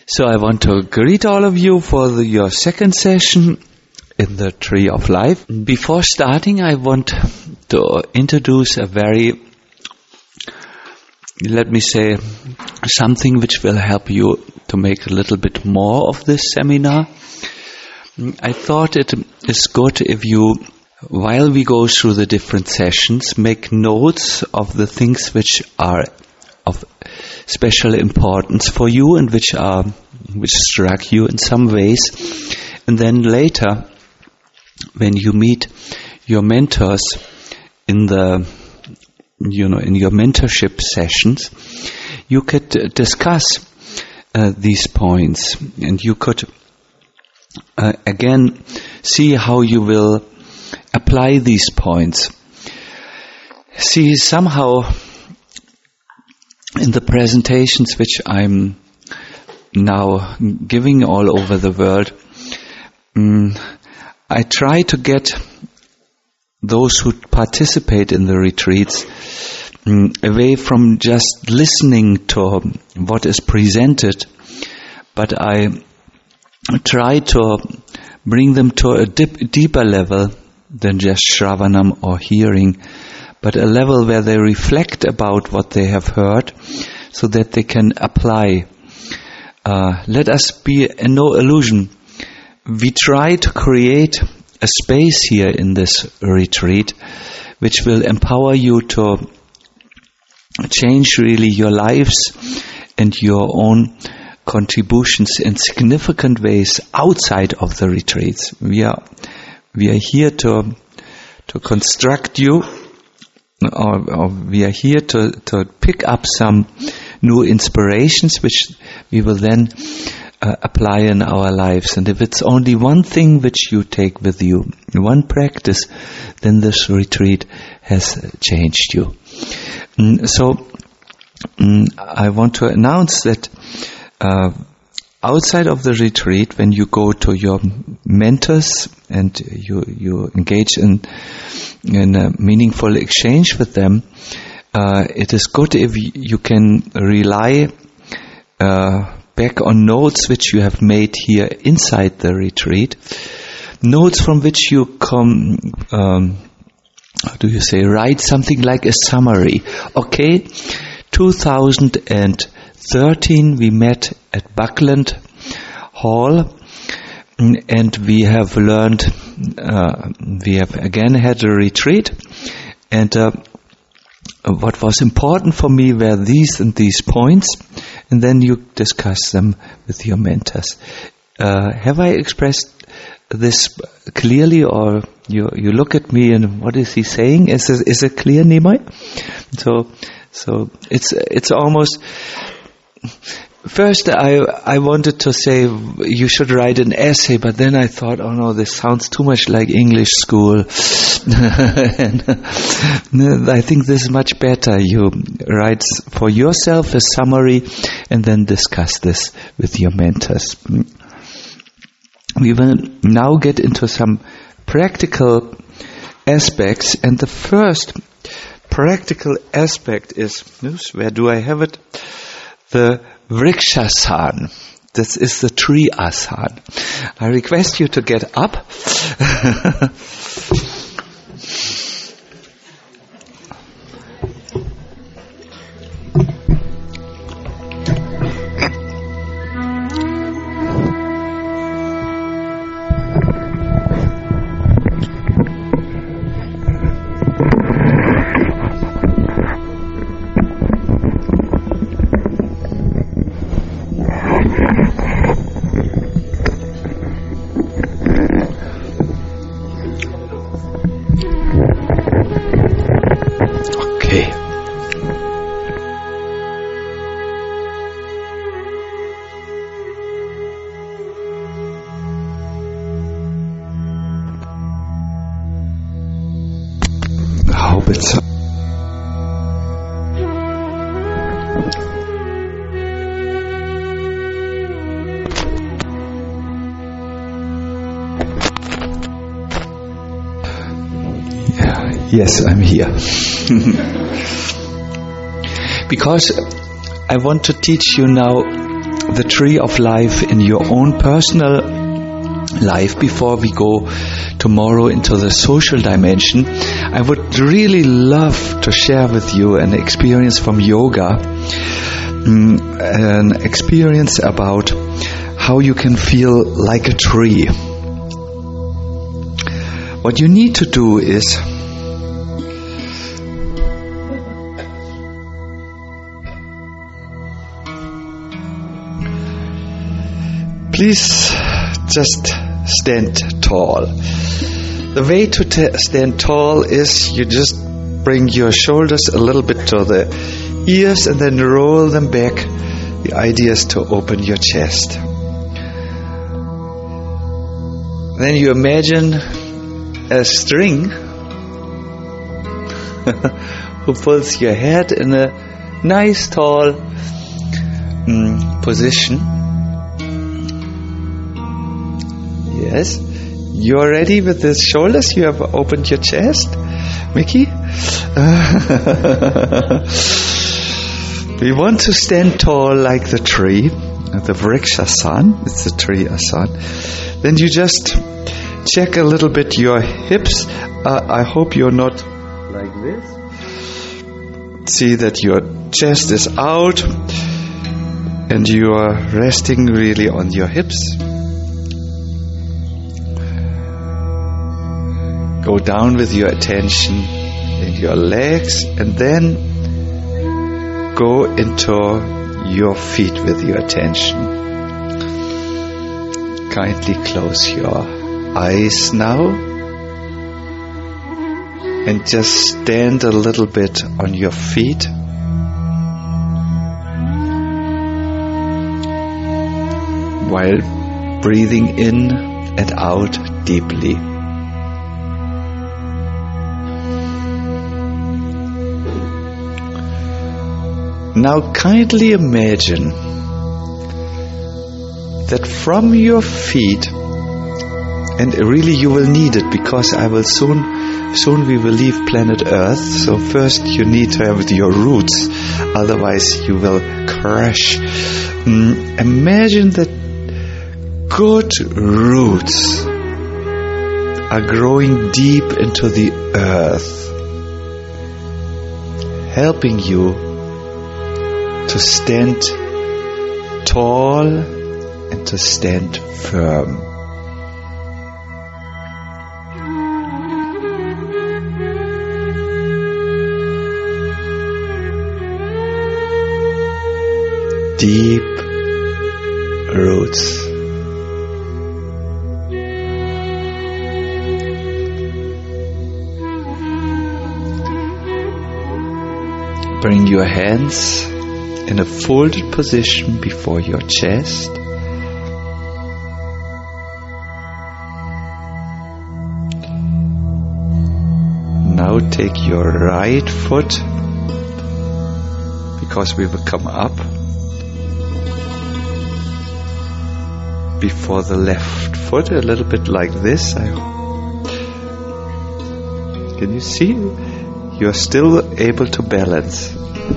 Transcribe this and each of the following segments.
So I want to greet all of you for your second session in the Tree of Life. Before starting, I want to introduce a very, let me say, something which will help you to make a little bit more of this seminar. I thought it is good if you, while we go through the different sessions, make notes of the things which are of special importance for you and which struck you in some ways. And then later, when you meet your mentors in the, in your mentorship sessions, you could discuss these points, and you could again see how you will apply these points. See, somehow in the presentations which I'm now giving all over the world, I try to get those who participate in the retreats away from just listening to what is presented, but I try to bring them to a deeper level than just Shravanam or hearing, but a level where they reflect about what they have heard so that they can apply. Let us be in no illusion. We try to create a space here in this retreat which will empower you to change really your lives and your own contributions in significant ways outside of the retreats. We are here to construct you, or we are here to pick up some new inspirations which we will then apply in our lives. And if it's only one thing which you take with you, one practice, then this retreat has changed you. So I want to announce that outside of the retreat, when you go to your mentors and you engage in a meaningful exchange with them, it is good if you can rely back on notes which you have made here inside the retreat, notes from which you write something like a summary. Okay, 2013 we met at Buckland Hall, and we have learned, we have again had a retreat, and what was important for me were these and these points, and then you discuss them with your mentors. Have I expressed this clearly, or you look at me and what is he saying? Is it clear, Nimai? So it's almost. First, I wanted to say you should write an essay, but then I thought, oh no, this sounds too much like English school. And I think this is much better. You write for yourself a summary and then discuss this with your mentors. We will now get into some practical aspects, and the first practical aspect is, where do I have it? The Vrikshasana. This is the tree asana. I request you to get up. Yes, I'm here. Because I want to teach you now the tree of life in your own personal life before we go tomorrow into the social dimension, I would really love to share with you an experience from yoga, an experience about how you can feel like a tree. What you need to do is please just stand tall. The way to stand tall is you just bring your shoulders a little bit to the ears and then roll them back. The idea is to open your chest. Then you imagine a string who pulls your head in a nice tall position. Yes, you're ready with the shoulders. You have opened your chest, Mickey. We want to stand tall like the tree, the Vrikshasana. It's the tree asana. Then you just check a little bit your hips. I hope you're not like this. See that your chest is out and you are resting really on your hips. Go down with your attention in your legs and then go into your feet with your attention. Kindly close your eyes now and just stand a little bit on your feet. While breathing in and out deeply. Now kindly imagine that from your feet, and really you will need it because I will soon we will leave planet Earth, so first you need to have your roots, otherwise you will crash. Imagine that good roots are growing deep into the earth, helping you to stand tall and to stand firm. Deep roots. Bring your hands in a folded position before your chest. Now take your right foot, because we will come up, before the left foot, a little bit like this. Can you see? You're still able to balance.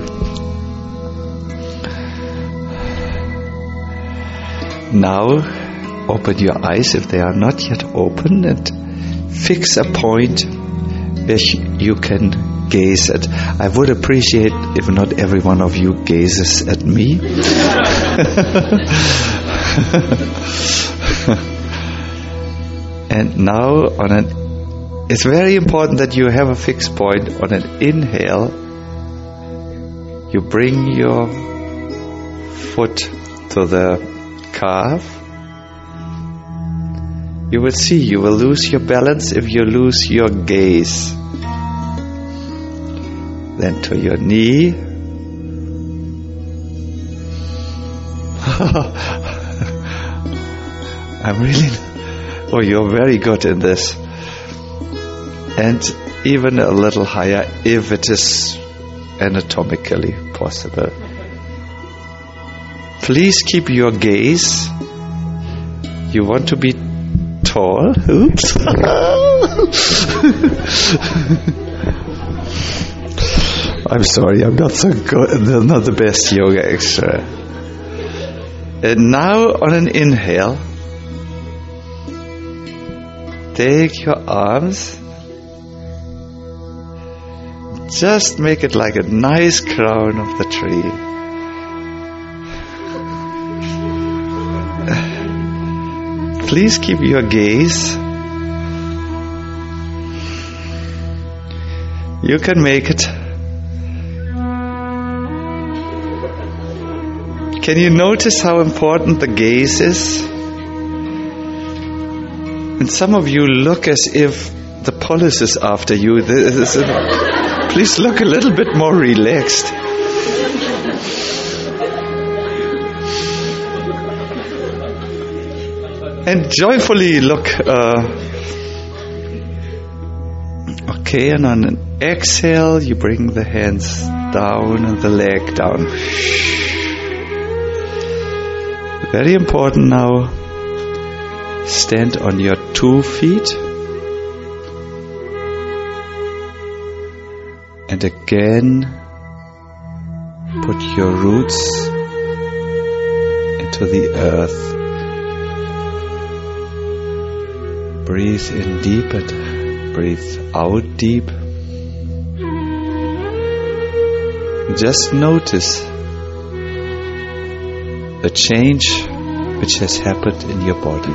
Now open your eyes if they are not yet open and fix a point where you can gaze at. I would appreciate if not every one of you gazes at me. And now it's very important that you have a fixed point. On an inhale, you bring your foot to the calf. You will see you will lose your balance if you lose your gaze. Then to your knee. You're very good in this. And even a little higher if it is anatomically possible. Please keep your gaze. You want to be tall. Oops. I'm sorry, I'm not so good. Not the best yoga extra. And now on an inhale, take your arms, just make it like a nice crown of the tree. Please keep your gaze. You can make it. Can you notice how important the gaze is? And some of you look as if the polis is after you. Please look a little bit more relaxed. And joyfully look. Okay, and on an exhale, you bring the hands down and the leg down. Very important now. Stand on your 2 feet. And again, put your roots into the earth. Breathe in deep and breathe out deep. Just notice the change which has happened in your body.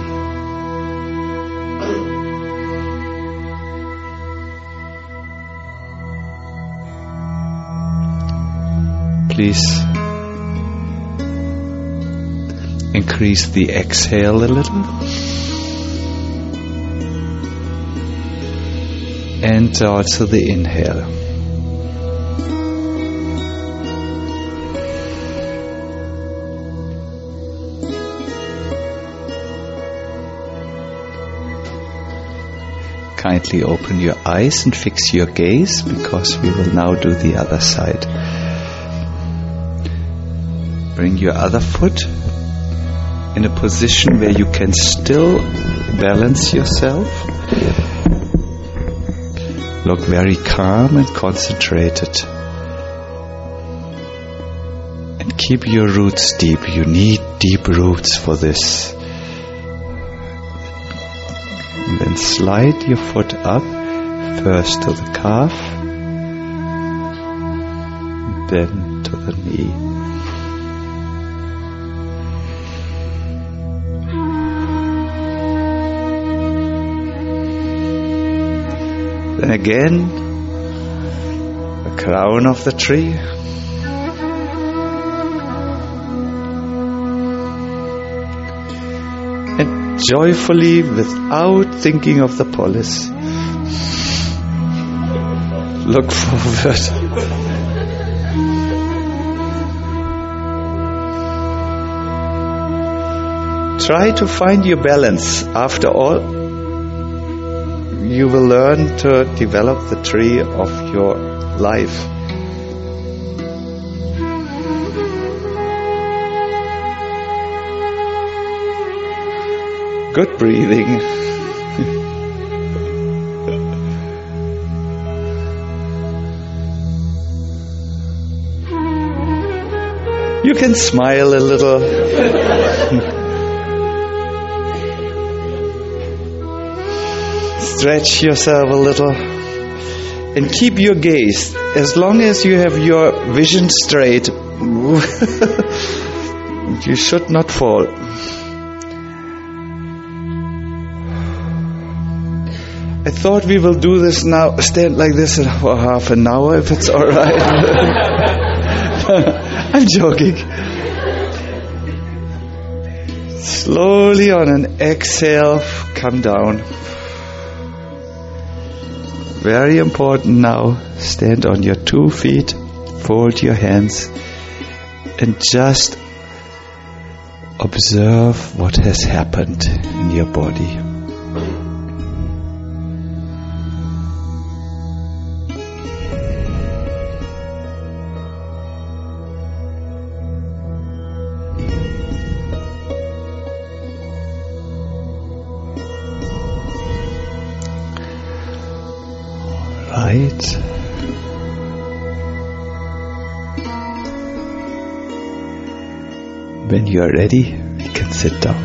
Please increase the exhale a little. And also the inhale. Kindly open your eyes and fix your gaze, because we will now do the other side. Bring your other foot in a position where you can still balance yourself. Look very calm and concentrated. And keep your roots deep. You need deep roots for this. And then slide your foot up, first to the calf, then to the knee. Then again, the crown of the tree. And joyfully, without thinking of the polis, look forward. Try to find your balance. After all, you will learn to develop the tree of your life. Good breathing. You can smile a little. Stretch yourself a little and keep your gaze. As long as you have your vision straight, you should not fall. I thought we will do this now, stand like this for half an hour, if it's all right. I'm joking. Slowly on an exhale, come down. Very important now, stand on your 2 feet, fold your hands, and just observe what has happened in your body. Right. When you are ready, you can sit down.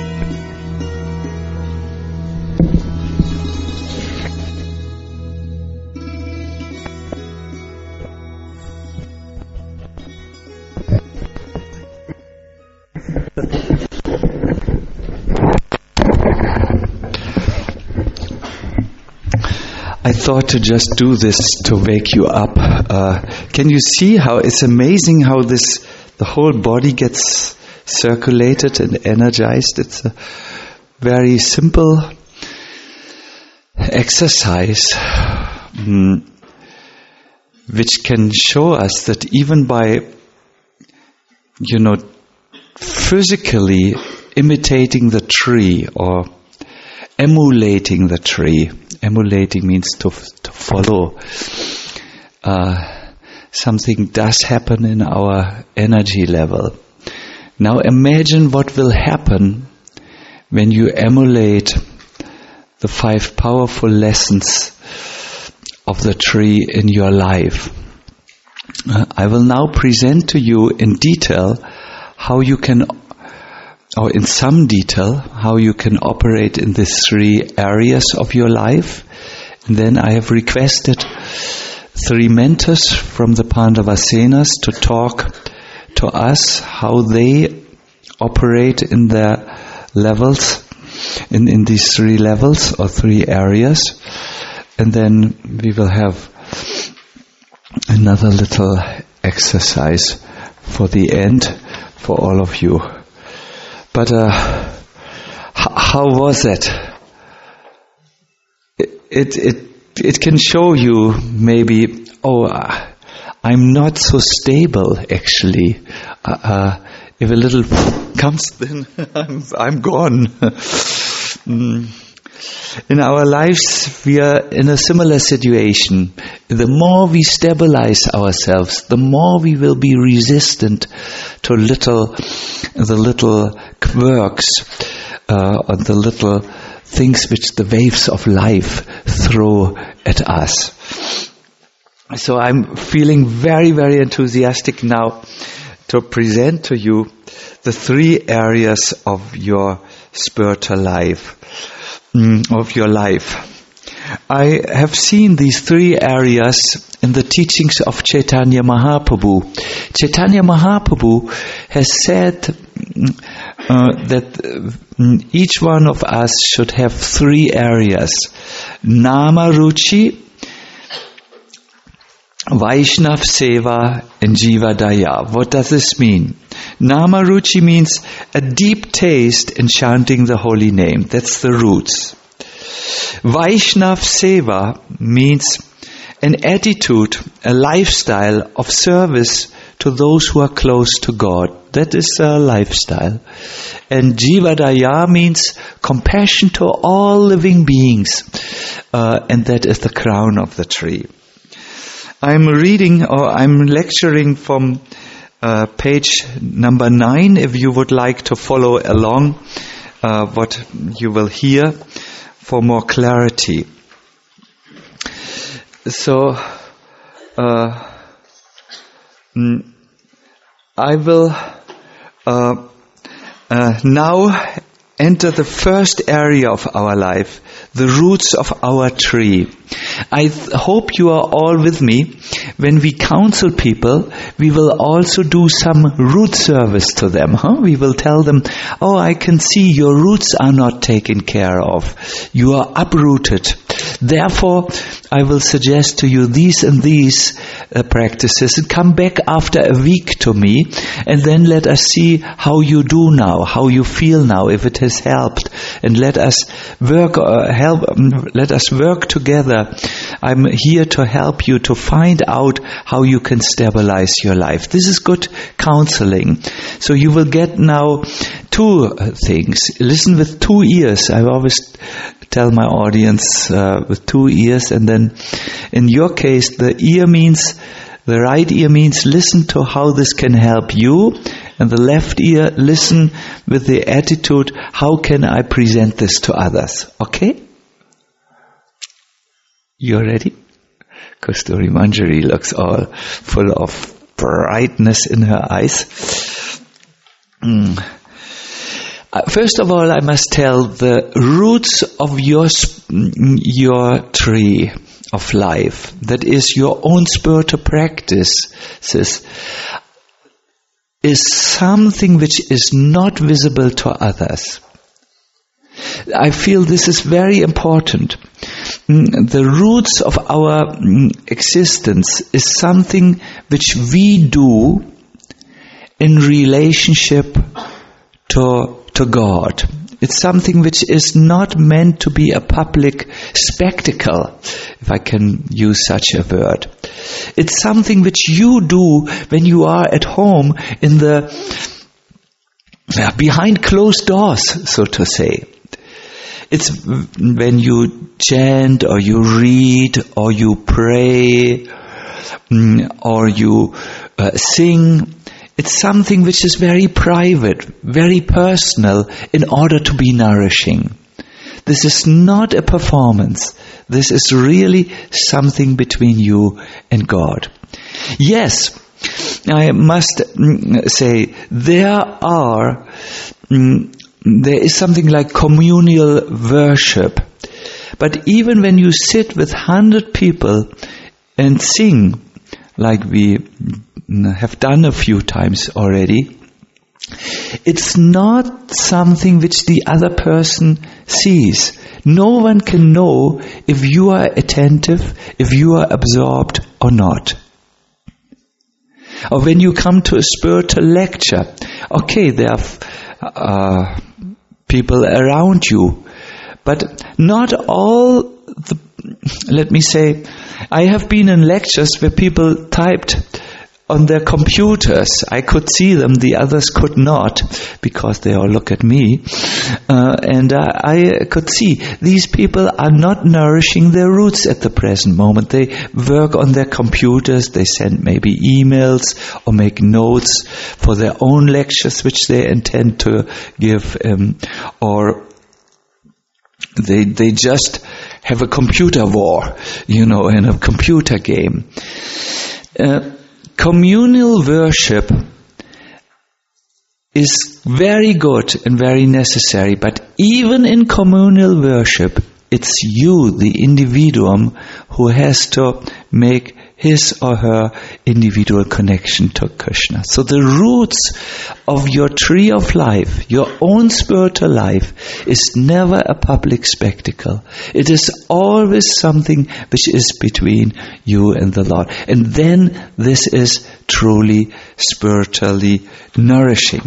I thought to just do this to wake you up. Can you see how it's amazing how the whole body gets circulated and energized? It's a very simple exercise which can show us that even by, physically imitating the tree or emulating the tree. Emulating means to follow. Something does happen in our energy level. Now imagine what will happen when you emulate the 5 powerful lessons of the tree in your life. I will now present to you in detail how you can, or in some detail, how you can operate in these 3 areas of your life. And then I have requested 3 mentors from the Pandavasenas to talk to us how they operate in their levels, in these 3 levels or 3 areas. And then we will have another little exercise for the end for all of you. But how was it? It can show you maybe, I'm not so stable actually. If a little comes, then I'm gone. In our lives, we are in a similar situation. The more we stabilize ourselves, the more we will be resistant to the little quirks, or the little things which the waves of life throw at us. So I'm feeling very, very enthusiastic now to present to you the 3 areas of your spiritual life, of your life. I have seen these 3 areas in the teachings of Chaitanya Mahaprabhu. Chaitanya Mahaprabhu has said that each one of us should have 3 areas: Nama Ruchi, Vaishnav Seva, and Jiva Daya. What does this mean? Nama Ruchi means a deep taste in chanting the holy name. That's the roots. Vaishnav Seva means an attitude, a lifestyle of service to those who are close to God. That is a lifestyle. And Jiva Daya means compassion to all living beings. And that is the crown of the tree. I'm lecturing from page number 9, if you would like to follow along what you will hear for more clarity. So, I will now enter the first area of our life, the roots of our tree. I hope you are all with me. When we counsel people, we will also do some root service to them. We will tell them, I can see your roots are not taken care of. You are uprooted. Therefore, I will suggest to you these and these practices, and come back after a week to me, and then let us see how you do now, how you feel now, if it has helped, and let us work together. I'm here to help you to find out how you can stabilize your life. This is good counseling. So you will get now 2 things. Listen with 2 ears. I always tell my audience with 2 ears, and then in your case the right ear means listen to how this can help you, and the left ear listen with the attitude, how can I present this to others? Okay? You're ready? Kasturi Manjari looks all full of brightness in her eyes. First of all, I must tell the roots of your tree of life, that is your own spiritual practices, is something which is not visible to others. I feel this is very important. The roots of our existence is something which we do in relationship to God. It's something which is not meant to be a public spectacle, if I can use such a word. It's something which you do when you are at home in the behind closed doors, so to say. It's when you chant or you read or you pray or you sing. It's something which is very private, very personal, in order to be nourishing. This is not a performance. This is really something between you and God. Yes, I must say there is something like communal worship. But even when you sit with 100 people and sing, like we have done a few times already, it's not something which the other person sees. No one can know if you are attentive, if you are absorbed or not. Or when you come to a spiritual lecture, okay, there are people around you, but not all the, let me say, I have been in lectures where people typed on their computers. I could see them, the others could not, because they all look at me. And I could see these people are not nourishing their roots at the present moment. They work on their computers, they send maybe emails or make notes for their own lectures which they intend to give, or they just have a computer war, in a computer game. Communal worship is very good and very necessary, but even in communal worship, it's you, the individuum, who has to make his or her individual connection to Krishna. So the roots of your tree of life, your own spiritual life, is never a public spectacle. It is always something which is between you and the Lord. And then this is truly spiritually nourishing.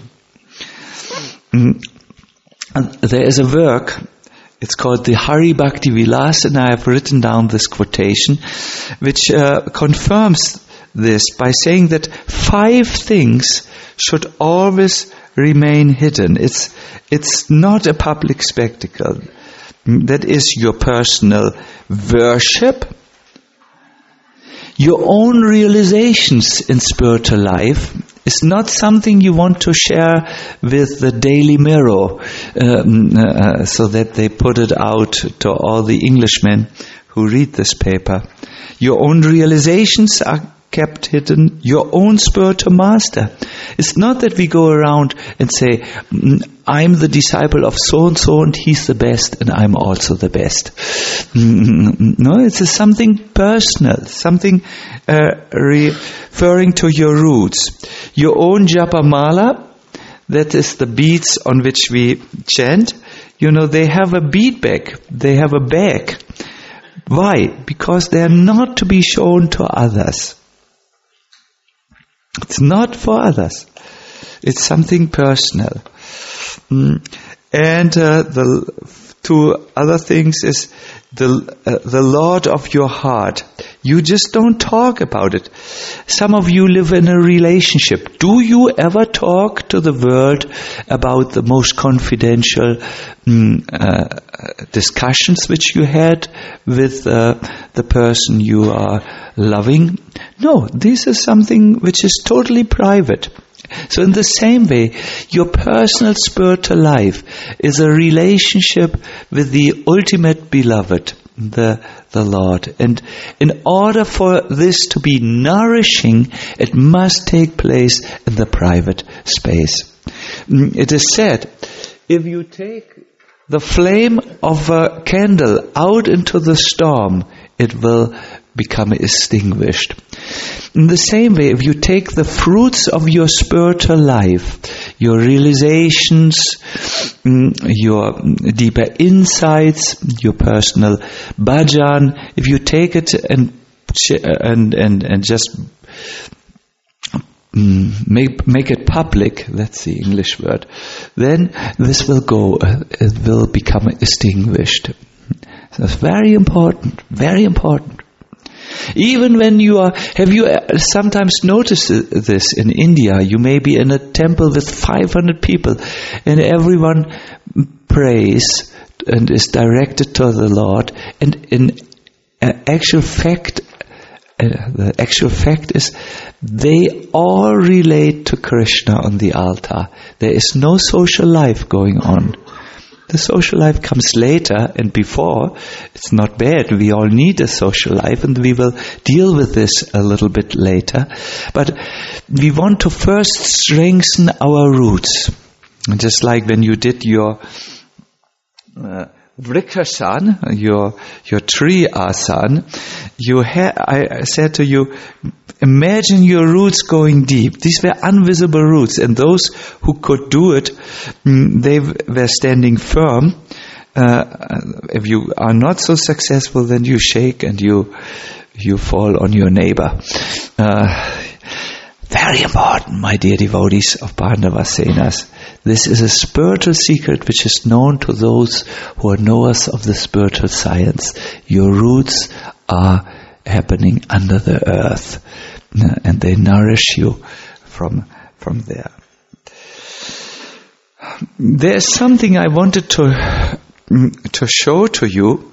There is a work, it's called the Hari Bhakti Vilas, and I have written down this quotation, which confirms this by saying that 5 things should always remain hidden. It's not a public spectacle. That is your personal worship, your own realizations in spiritual life. Is not something you want to share with the Daily Mirror, so that they put it out to all the Englishmen who read this paper. Your own realizations are kept hidden. Your own spiritual master. It's not that we go around and say, I'm the disciple of so-and-so and he's the best and I'm also the best. No, it's something personal, something referring to your roots. Your own japamala, that is the beads on which we chant, they have a bead bag, they have a bag. Why? Because they are not to be shown to others. It's not for others. It's something personal. And the 2 other things is the Lord of your heart. You just don't talk about it. Some of you live in a relationship. Do you ever talk to the world about the most confidential discussions which you had with the person you are loving? No, this is something which is totally private. So in the same way, your personal spiritual life is a relationship with the ultimate beloved, the Lord. And in order for this to be nourishing, it must take place in the private space. It is said, if you take the flame of a candle out into the storm, it will become extinguished. In the same way, if you take the fruits of your spiritual life, your realizations, your deeper insights, your personal bhajan, if you take it and just make it public, that's the English word, then this will go, it will become extinguished. So it's very important, very important. Even when have you sometimes noticed this in India? You may be in a temple with 500 people and everyone prays and is directed to the Lord, and in actual fact, the actual fact is they all relate to Krishna on the altar. There is no social life going on. The social life comes later, and before, it's not bad. We all need a social life, and we will deal with this a little bit later. But we want to first strengthen our roots. And just like when you did your Vrikshasana, your tree asana, I said to you, imagine your roots going deep. These were invisible roots, and those who could do it, they were standing firm. If you are not so successful, then you shake and you fall on your neighbor. Very important, my dear devotees of Pandavasenas. This is a spiritual secret which is known to those who are knowers of the spiritual science. Your roots are happening under the earth, and they nourish you from there. There's something I wanted to show to you.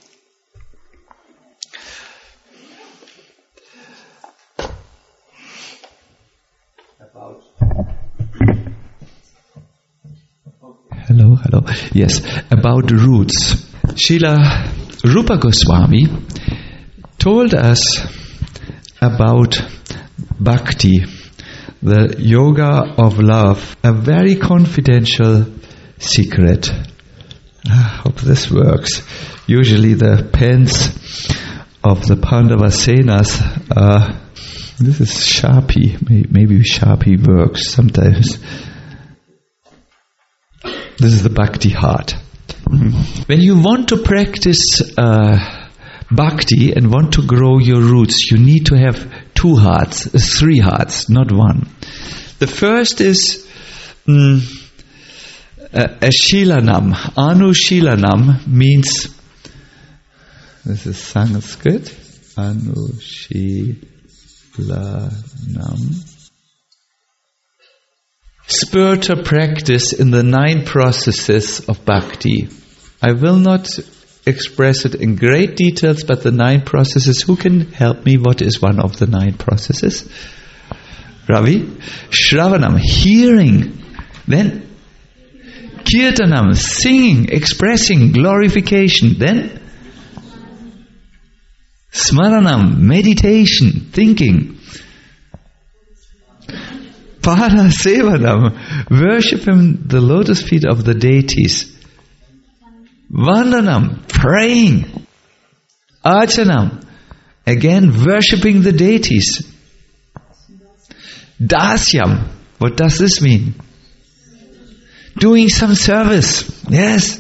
Hello. Yes, about roots. Srila Rupa Goswami told us about bhakti, the yoga of love, a very confidential secret. I hope this works. Usually the pens of the Pandavasenas are, this is Sharpie, maybe Sharpie works sometimes. This is the bhakti heart. When you want to practice bhakti and want to grow your roots, you need to have 2 hearts, 3 hearts, not one. The first is Ashilanam. Anushilanam means, this is Sanskrit, Anushilanam. Spiritual practice in the 9 processes of bhakti. I will not express it in great details, but the 9 processes, who can help me? What is one of the 9 processes? Ravi? Shravanam, hearing. Then Kirtanam, singing, expressing, glorification. Then Smaranam, meditation, thinking. Pada Sevanam, worshiping the lotus feet of the deities. Vandanam, praying. Archanam, again worshipping the deities. Dasyam, what does this mean? Doing some service, yes.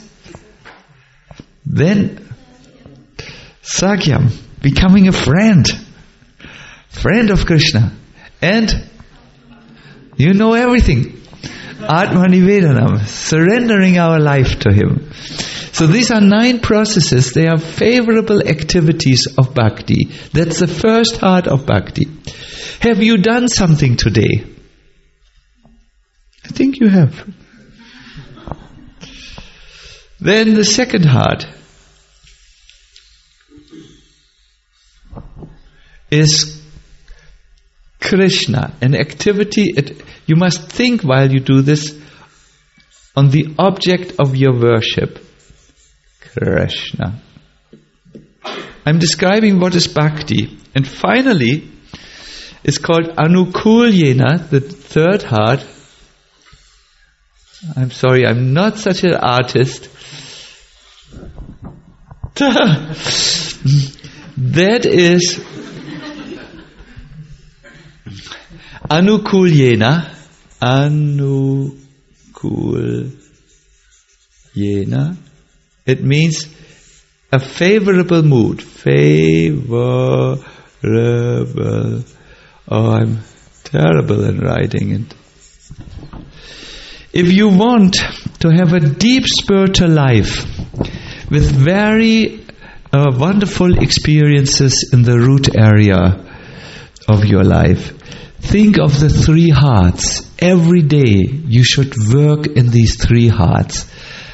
Then Sakyam, becoming a friend of Krishna. And you know everything. Atmanivedanam, surrendering our life to Him. So these are 9 processes. They are favorable activities of bhakti. That's the first heart of bhakti. Have you done something today? I think you have. Then the second heart is Krishna, an activity. You must think while you do this on the object of your worship, Krishna. I'm describing what is bhakti. And finally, it's called Anukulyena, the third heart, I'm sorry, I'm not such an artist. That is Anukulyena. Anukulyena. It means a favorable mood. Favorable. Oh, I'm terrible in writing it. If you want to have a deep spiritual life with very wonderful experiences in the root area of your life, think of the 3 hearts. Every day you should work in these 3 hearts.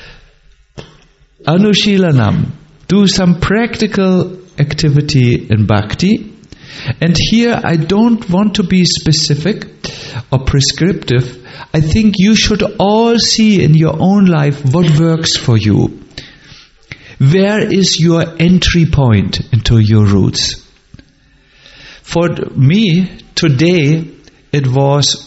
Anushilanam, do some practical activity in bhakti. And here I don't want to be specific or prescriptive. I think you should all see in your own life what works for you. Where is your entry point into your roots? For me, today, it was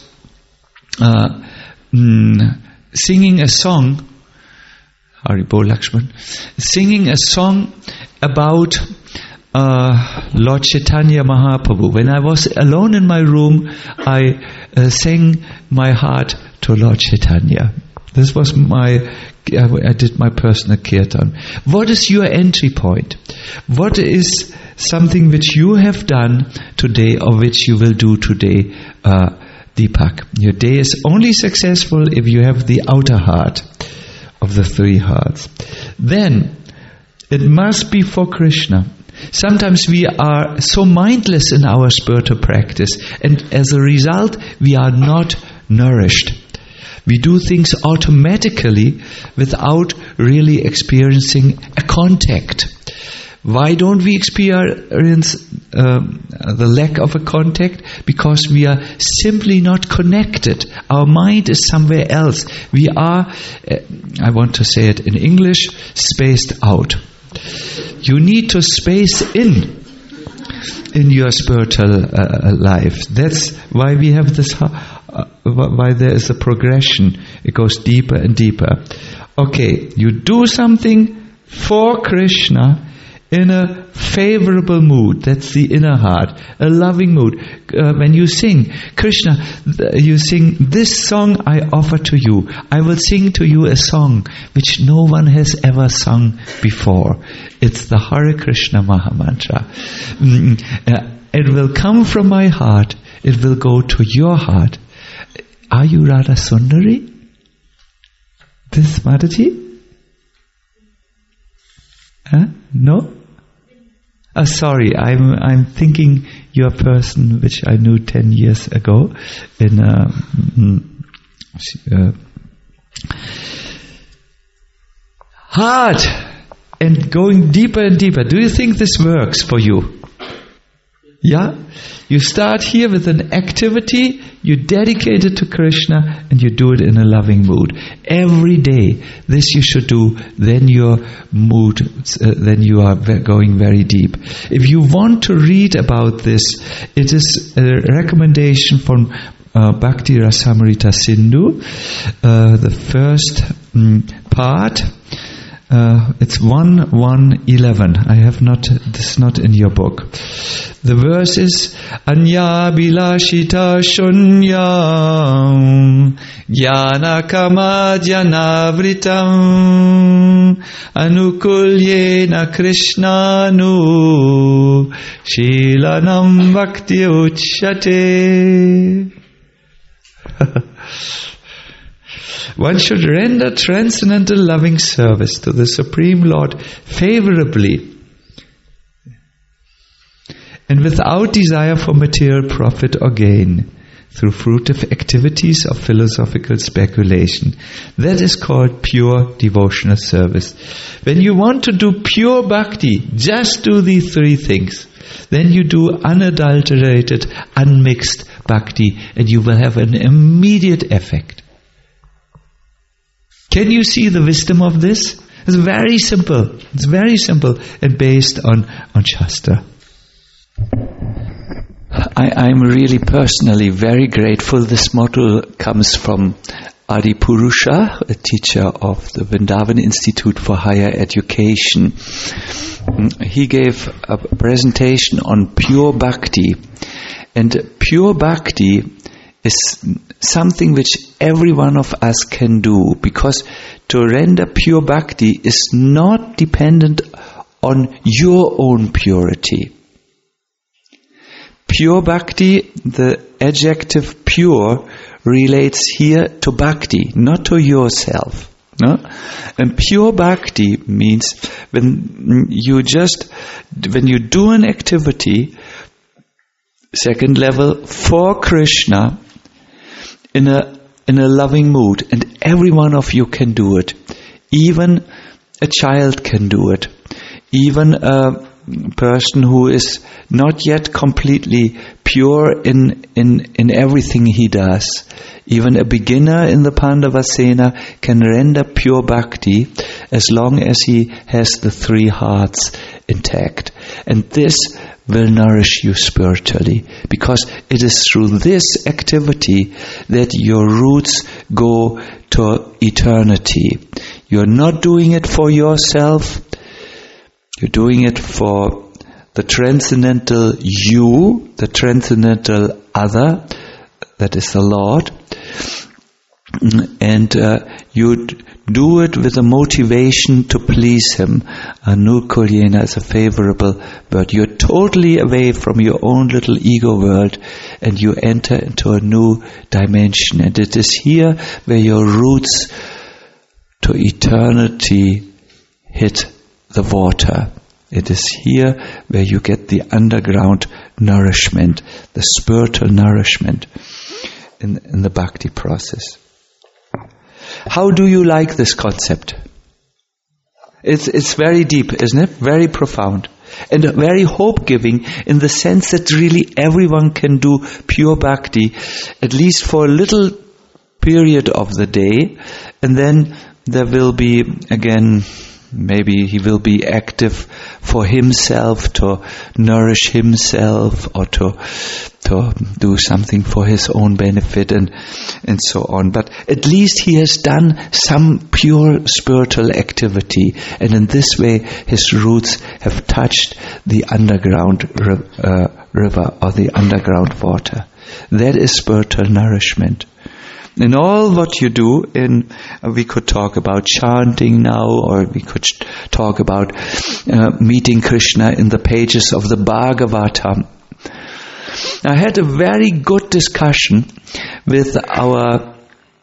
singing a song, Haribo Lakshman, singing a song about Lord Chaitanya Mahaprabhu. When I was alone in my room, I sang my heart to Lord Chaitanya. This was I did my personal kirtan. What is your entry point? What is something which you have done today or which you will do today, Deepak? Your day is only successful if you have the outer heart of the 3 hearts. Then, it must be for Krishna. Sometimes we are so mindless in our spiritual practice, and as a result, we are not nourished. We do things automatically without really experiencing a contact. Why don't we experience the lack of a contact? Because we are simply not connected. Our mind is somewhere else. We are, I want to say it in English, spaced out. You need to space in your spiritual life. That's why we have this, why there is a progression. It goes deeper and deeper. Okay, you do something for Krishna in a favorable mood. That's the inner heart, a loving mood. When you sing, Krishna, you sing, this song I offer to you. I will sing to you a song which no one has ever sung before. It's the Hare Krishna Mahamantra. It will come from my heart. It will go to your heart. Are you Radha Sundari? This Mataji? No? Sorry, I'm thinking you're a person which I knew 10 years ago in heart and going deeper and deeper. Do you think this works for you? Yeah? You start here with an activity, you dedicate it to Krishna, and you do it in a loving mood. Every day, this you should do, then your mood, then you are going very deep. If you want to read about this, it is a recommendation from Bhakti Rasamrita Sindhu, the first part. It's 1:11. I have not, this is not in your book. The verse is Anya Bilashita Shunyam Jnana Kama Jnanavritam Anukulyena Krishnanu Shilanam Bhakti Uchyate. One should render transcendental loving service to the Supreme Lord favorably and without desire for material profit or gain through fruitive activities of philosophical speculation. That is called pure devotional service. When you want to do pure bhakti, just do these 3 things. Then you do unadulterated, unmixed bhakti, and you will have an immediate effect. Can you see the wisdom of this? It's very simple. It's very simple and based on Shastra. I'm really personally very grateful. This model comes from Adipurusha, a teacher of the Vrindavan Institute for Higher Education. He gave a presentation on pure bhakti. And pure bhakti is something which every one of us can do, because to render pure bhakti is not dependent on your own purity. Pure bhakti, the adjective pure, relates here to bhakti, not to yourself. No? And pure bhakti means when you do an activity, second level, for Krishna, in a loving mood, and every one of you can do it. Even a child can do it. Even a person who is not yet completely pure in everything he does. Even a beginner in the Pandavasena can render pure bhakti as long as he has the three hearts intact. And this will nourish you spiritually, because it is through this activity that your roots go to eternity. You're not doing it for yourself. You're doing it for the transcendental you, the transcendental other, that is the Lord. And you do it with a motivation to please Him. Anukulyena is a favorable word. You're totally away from your own little ego world, and you enter into a new dimension. And it is here where your roots to eternity hit the water. It is here where you get the underground nourishment, the spiritual nourishment in the bhakti process. How do you like this concept? It's very deep, isn't it? Very profound. And very hope-giving in the sense that really everyone can do pure bhakti, at least for a little period of the day. And then there will be, again, maybe he will be active for himself, to nourish himself, or to do something for his own benefit, and so on. But at least he has done some pure spiritual activity, and in this way his roots have touched the underground river or the underground water. That is spiritual nourishment. In all what you do, we could talk about chanting now, or we could talk about meeting Krishna in the pages of the Bhagavatam. I had a very good discussion with our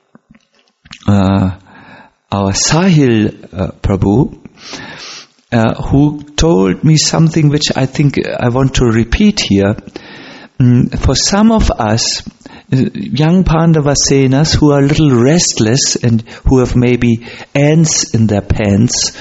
Sahil Prabhu, who told me something which I think I want to repeat here. For some of us, young Pandavasenas who are a little restless and who have maybe ants in their pants.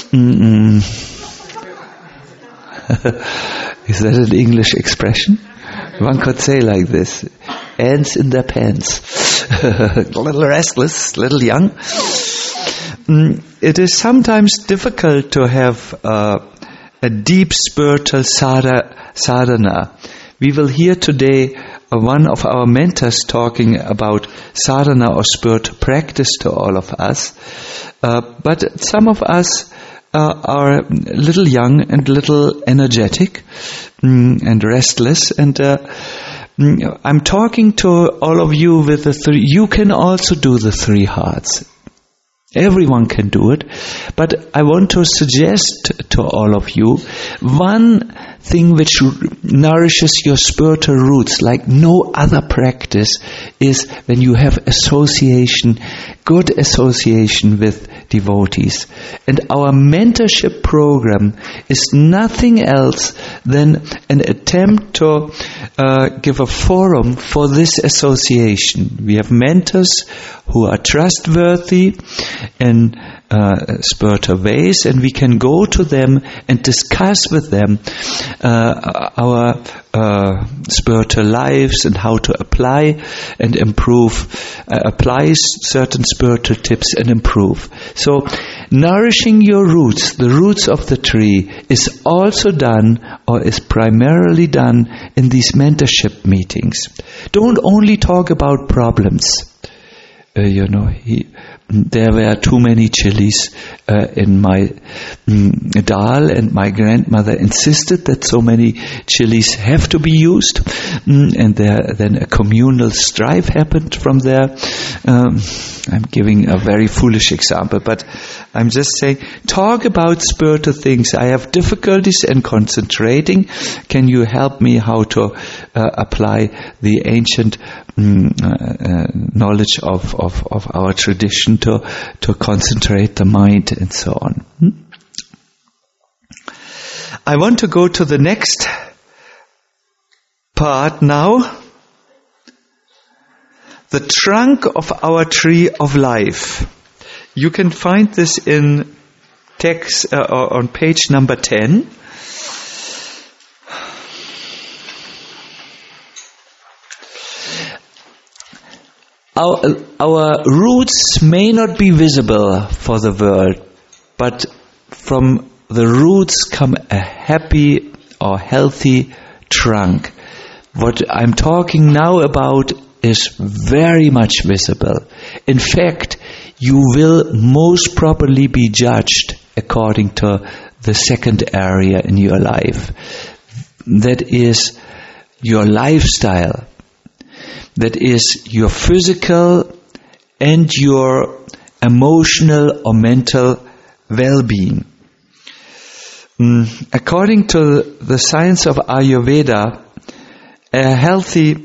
Is that an English expression? One could say like this: ants in their pants. A little restless, a little young. It is sometimes difficult to have a deep spiritual sadhana. We will hear today one of our mentors talking about sadhana or spiritual practice to all of us. But some of us are a little young and a little energetic and restless. And I'm talking to all of you with the three. You can also do the three hearts. Everyone can do it. But I want to suggest to all of you one thing which nourishes your spiritual roots like no other practice is when you have association, good association with devotees. And our mentorship program is nothing else than an attempt to give a forum for this association. We have mentors who are trustworthy in spiritual ways, and we can go to them and discuss with them our spiritual lives and how to apply and improve, apply certain spiritual tips and improve. So, nourishing your roots, the roots of the tree, is also done, or is primarily done, in these mentorship meetings. Don't only talk about problems. there were too many chilies in my dal, and my grandmother insisted that so many chilies have to be used, and then a communal strife happened from there. I'm giving a very foolish example, but I'm just saying, talk about spiritual things. I have difficulties in concentrating. Can you help me how to apply the ancient knowledge of our tradition to concentrate the mind and so on? I want to go to the next part now. The trunk of our tree of life. You can find this in text on page number 10. Our roots may not be visible for the world, but from the roots come a happy or healthy trunk. What I'm talking now about is very much visible. In fact, you will most probably be judged according to the second area in your life. That is your lifestyle. That is your physical and your emotional or mental well-being. According to the science of Ayurveda, a healthy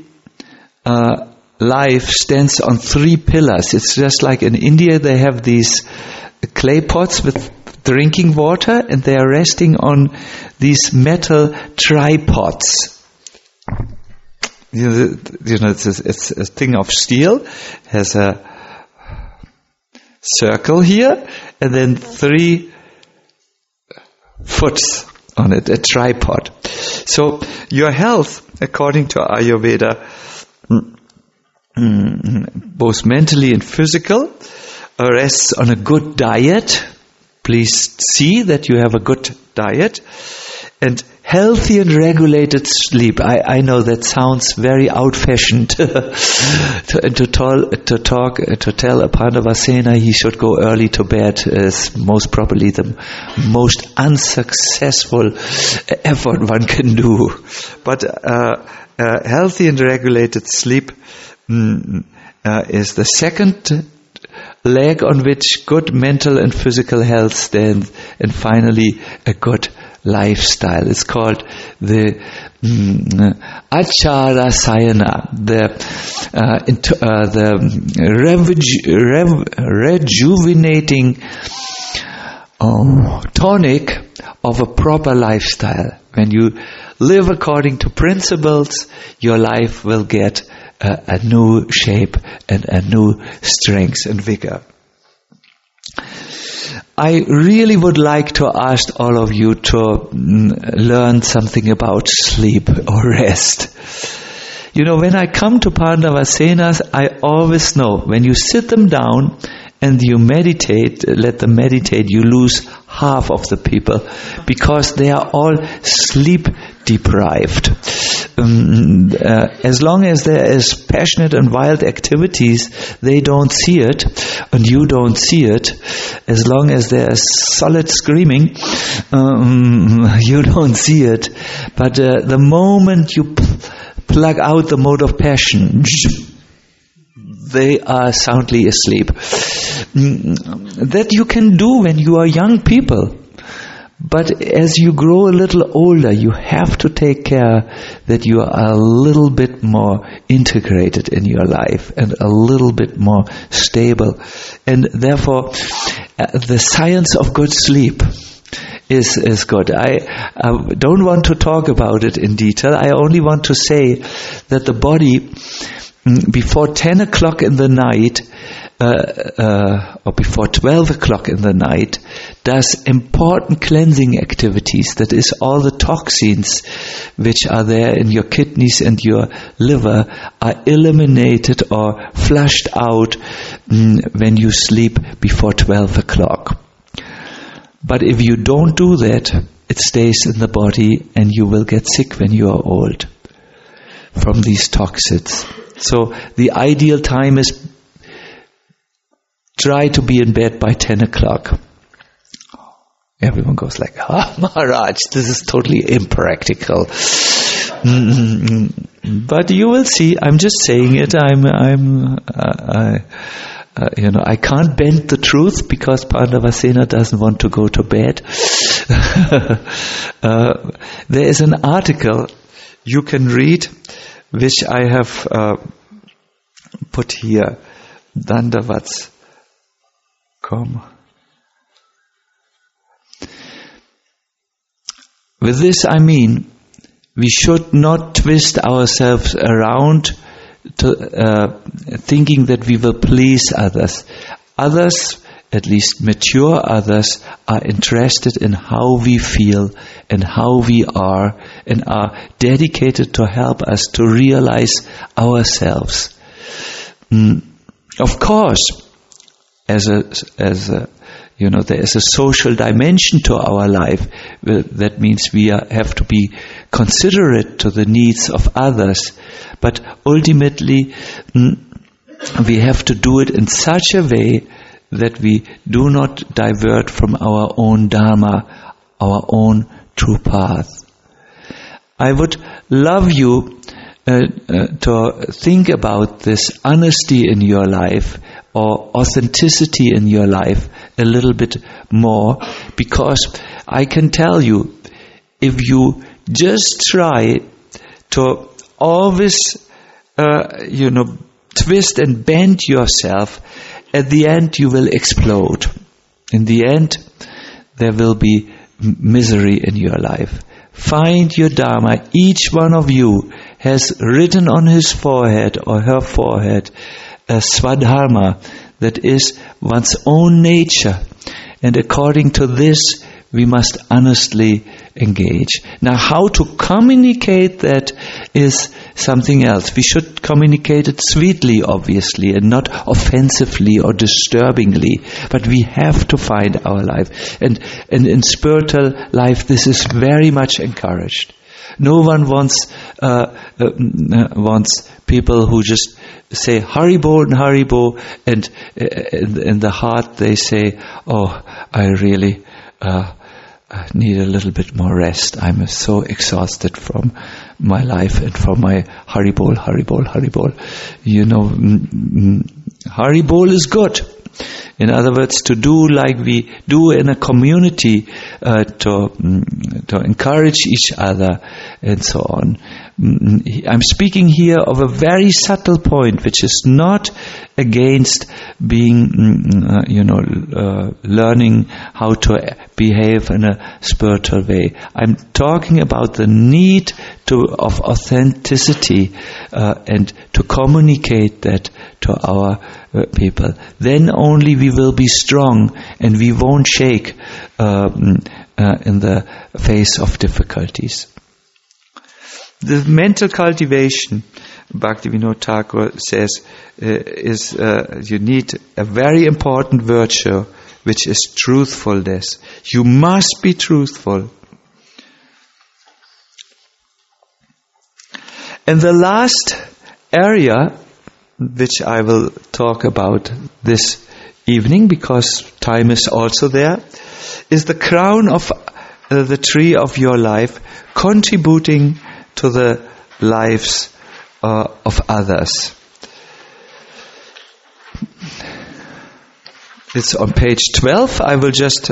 life stands on 3 pillars. It's just like in India they have these clay pots with drinking water, and they are resting on these metal tripods. It's a thing of steel, has a circle here, and then 3 foots on it, a tripod. So your health, according to Ayurveda, both mentally and physical, rests on a good diet. Please see that you have a good diet, and healthy and regulated sleep. I know that sounds very old-fashioned to tell a Pandavasena he should go early to bed is most probably the most unsuccessful effort one can do. But healthy and regulated sleep is the second leg on which good mental and physical health stands, and finally a good lifestyle. It's called the Achara Sayana, the rejuvenating tonic of a proper lifestyle. When you live according to principles, your life will get a new shape and a new strength and vigor. I really would like to ask all of you to learn something about sleep or rest. When I come to Pandavasenas, I always know when you sit them down and you meditate, let them meditate, you lose half of the people because they are all sleep deprived. As long as there is passionate and wild activities, they don't see it, and you don't see it. As long as there is solid screaming, you don't see it. But the moment you plug out the mode of passion, they are soundly asleep. That you can do when you are young people. But as you grow a little older, you have to take care that you are a little bit more integrated in your life and a little bit more stable. And therefore, the science of good sleep is good. I don't want to talk about it in detail. I only want to say that the body, before 10 o'clock in the night, or before 12 o'clock in the night, does important cleansing activities. That is, all the toxins which are there in your kidneys and your liver are eliminated or flushed out when you sleep before 12 o'clock. But if you don't do that, it stays in the body and you will get sick when you are old from these toxins. So the ideal time is try to be in bed by 10 o'clock. Everyone goes like, Maharaj, this is totally impractical. But you will see, I'm just saying it, I can't bend the truth because Pandavasena doesn't want to go to bed. There is an article you can read, which I have put here, Dandavats.com. With this I mean, we should not twist ourselves around to thinking that we will please others. Others, at least mature others, are interested in how we feel and how we are, and are dedicated to help us to realize ourselves. Of course, there is a social dimension to our life. That means we have to be considerate to the needs of others. But ultimately, we have to do it in such a way that we do not divert from our own Dharma, our own true path. I would love you to think about this honesty in your life or authenticity in your life a little bit more, because I can tell you, if you just try to always, twist and bend yourself, at the end you will explode. In the end, there will be misery in your life. Find your Dharma. Each one of you has written on his forehead or her forehead a Swadharma, that is one's own nature. And according to this, we must honestly engage. Now, how to communicate that is something else. We should communicate it sweetly, obviously, and not offensively or disturbingly. But we have to find our life. And in spiritual life, this is very much encouraged. No one wants people who just say Haribo and Haribo, and in the heart they say, "Oh, I really need a little bit more rest. I'm so exhausted from my life and from my Haribol." Haribol is good. In other words, to do like we do in a community, to encourage each other and so on. I'm speaking here of a very subtle point, which is not against being, learning how to behave in a spiritual way. I'm talking about the need of authenticity and to communicate that to our people. Then only we will be strong and we won't shake in the face of difficulties. The mental cultivation, Bhaktivinoda Thakur says, is you need a very important virtue, which is truthfulness. You must be truthful. And the last area, which I will talk about this evening, because time is also there, is the crown of the tree of your life, contributing to the lives of others. It's on page 12. I will just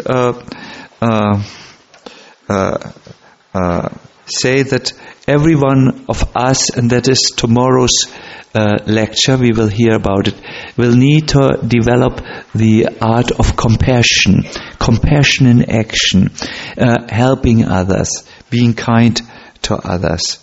say that every one of us, and that is tomorrow's lecture, we will hear about it, will need to develop the art of compassion in action, helping others, being kind to others.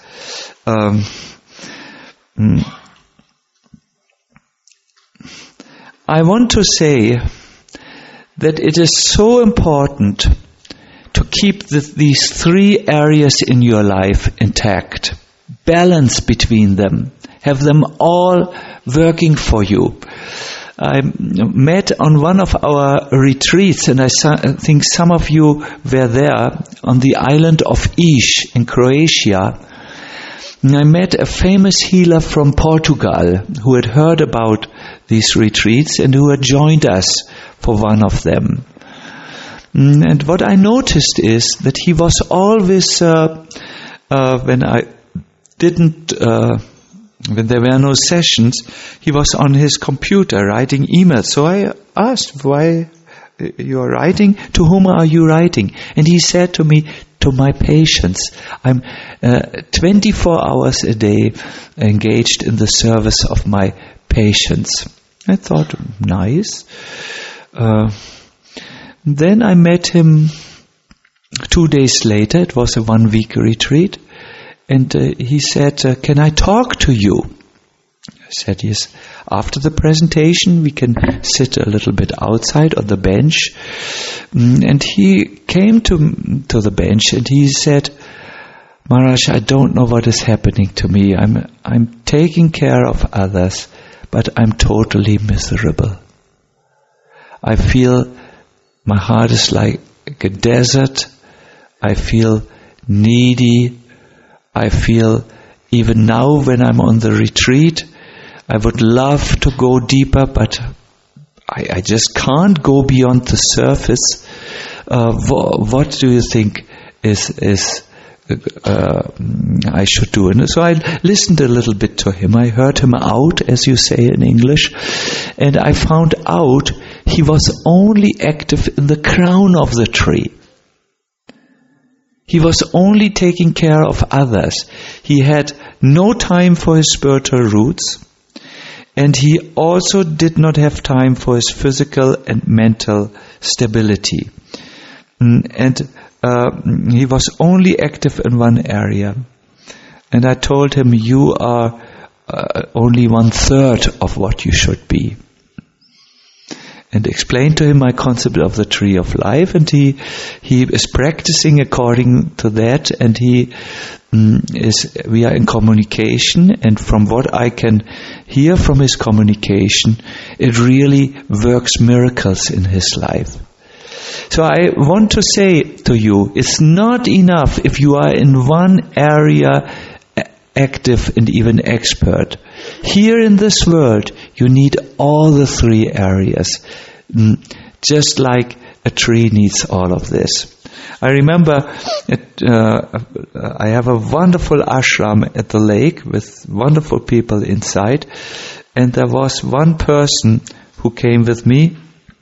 I want to say that it is so important to keep these three areas in your life intact. Balance between them. Have them all working for you. I met on one of our retreats, and I think some of you were there, on the island of Isch in Croatia. And I met a famous healer from Portugal who had heard about these retreats and who had joined us for one of them. And what I noticed is that he was always, when there were no sessions, he was on his computer writing emails. So I asked, why you are writing? To whom are you writing? And he said to me, to my patients. I'm 24 hours a day engaged in the service of my patients. I thought, nice. Then I met him 2 days later. It was a 1-week retreat. And he said, can I talk to you? I said, yes. After the presentation, we can sit a little bit outside on the bench. And he came to the bench and he said, Maharaj, I don't know what is happening to me. I'm taking care of others, but I'm totally miserable. I feel my heart is like a desert. I feel needy. I feel even now when I'm on the retreat, I would love to go deeper, but I just can't go beyond the surface. What do you think is I should do? And so I listened a little bit to him. I heard him out, as you say in English, and I found out he was only active in the crown of the tree. He was only taking care of others. He had no time for his spiritual roots, and he also did not have time for his physical and mental stability. And he was only active in one area. And I told him, you are only 1/3 of what you should be. And explained to him my concept of the tree of life, and he is practicing according to that, and we are in communication, and from what I can hear from his communication, it really works miracles in his life. So I want to say to you, it's not enough if you are in one area active and even expert. Here in this world, you need all the 3 areas, just like a tree needs all of this. I remember I have a wonderful ashram at the lake with wonderful people inside, and there was one person who came with me,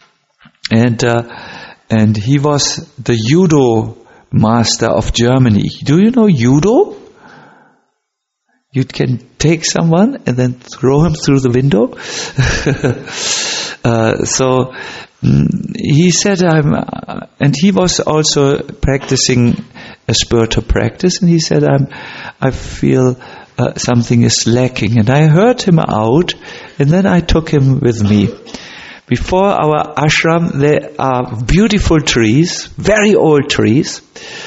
and he was the judo master of Germany. Do you know judo? You can take someone and then throw him through the window. So he said, and he was also practicing a spiritual practice, and he said, I feel something is lacking. And I heard him out, and then I took him with me. Before our ashram, there are beautiful trees, very old trees.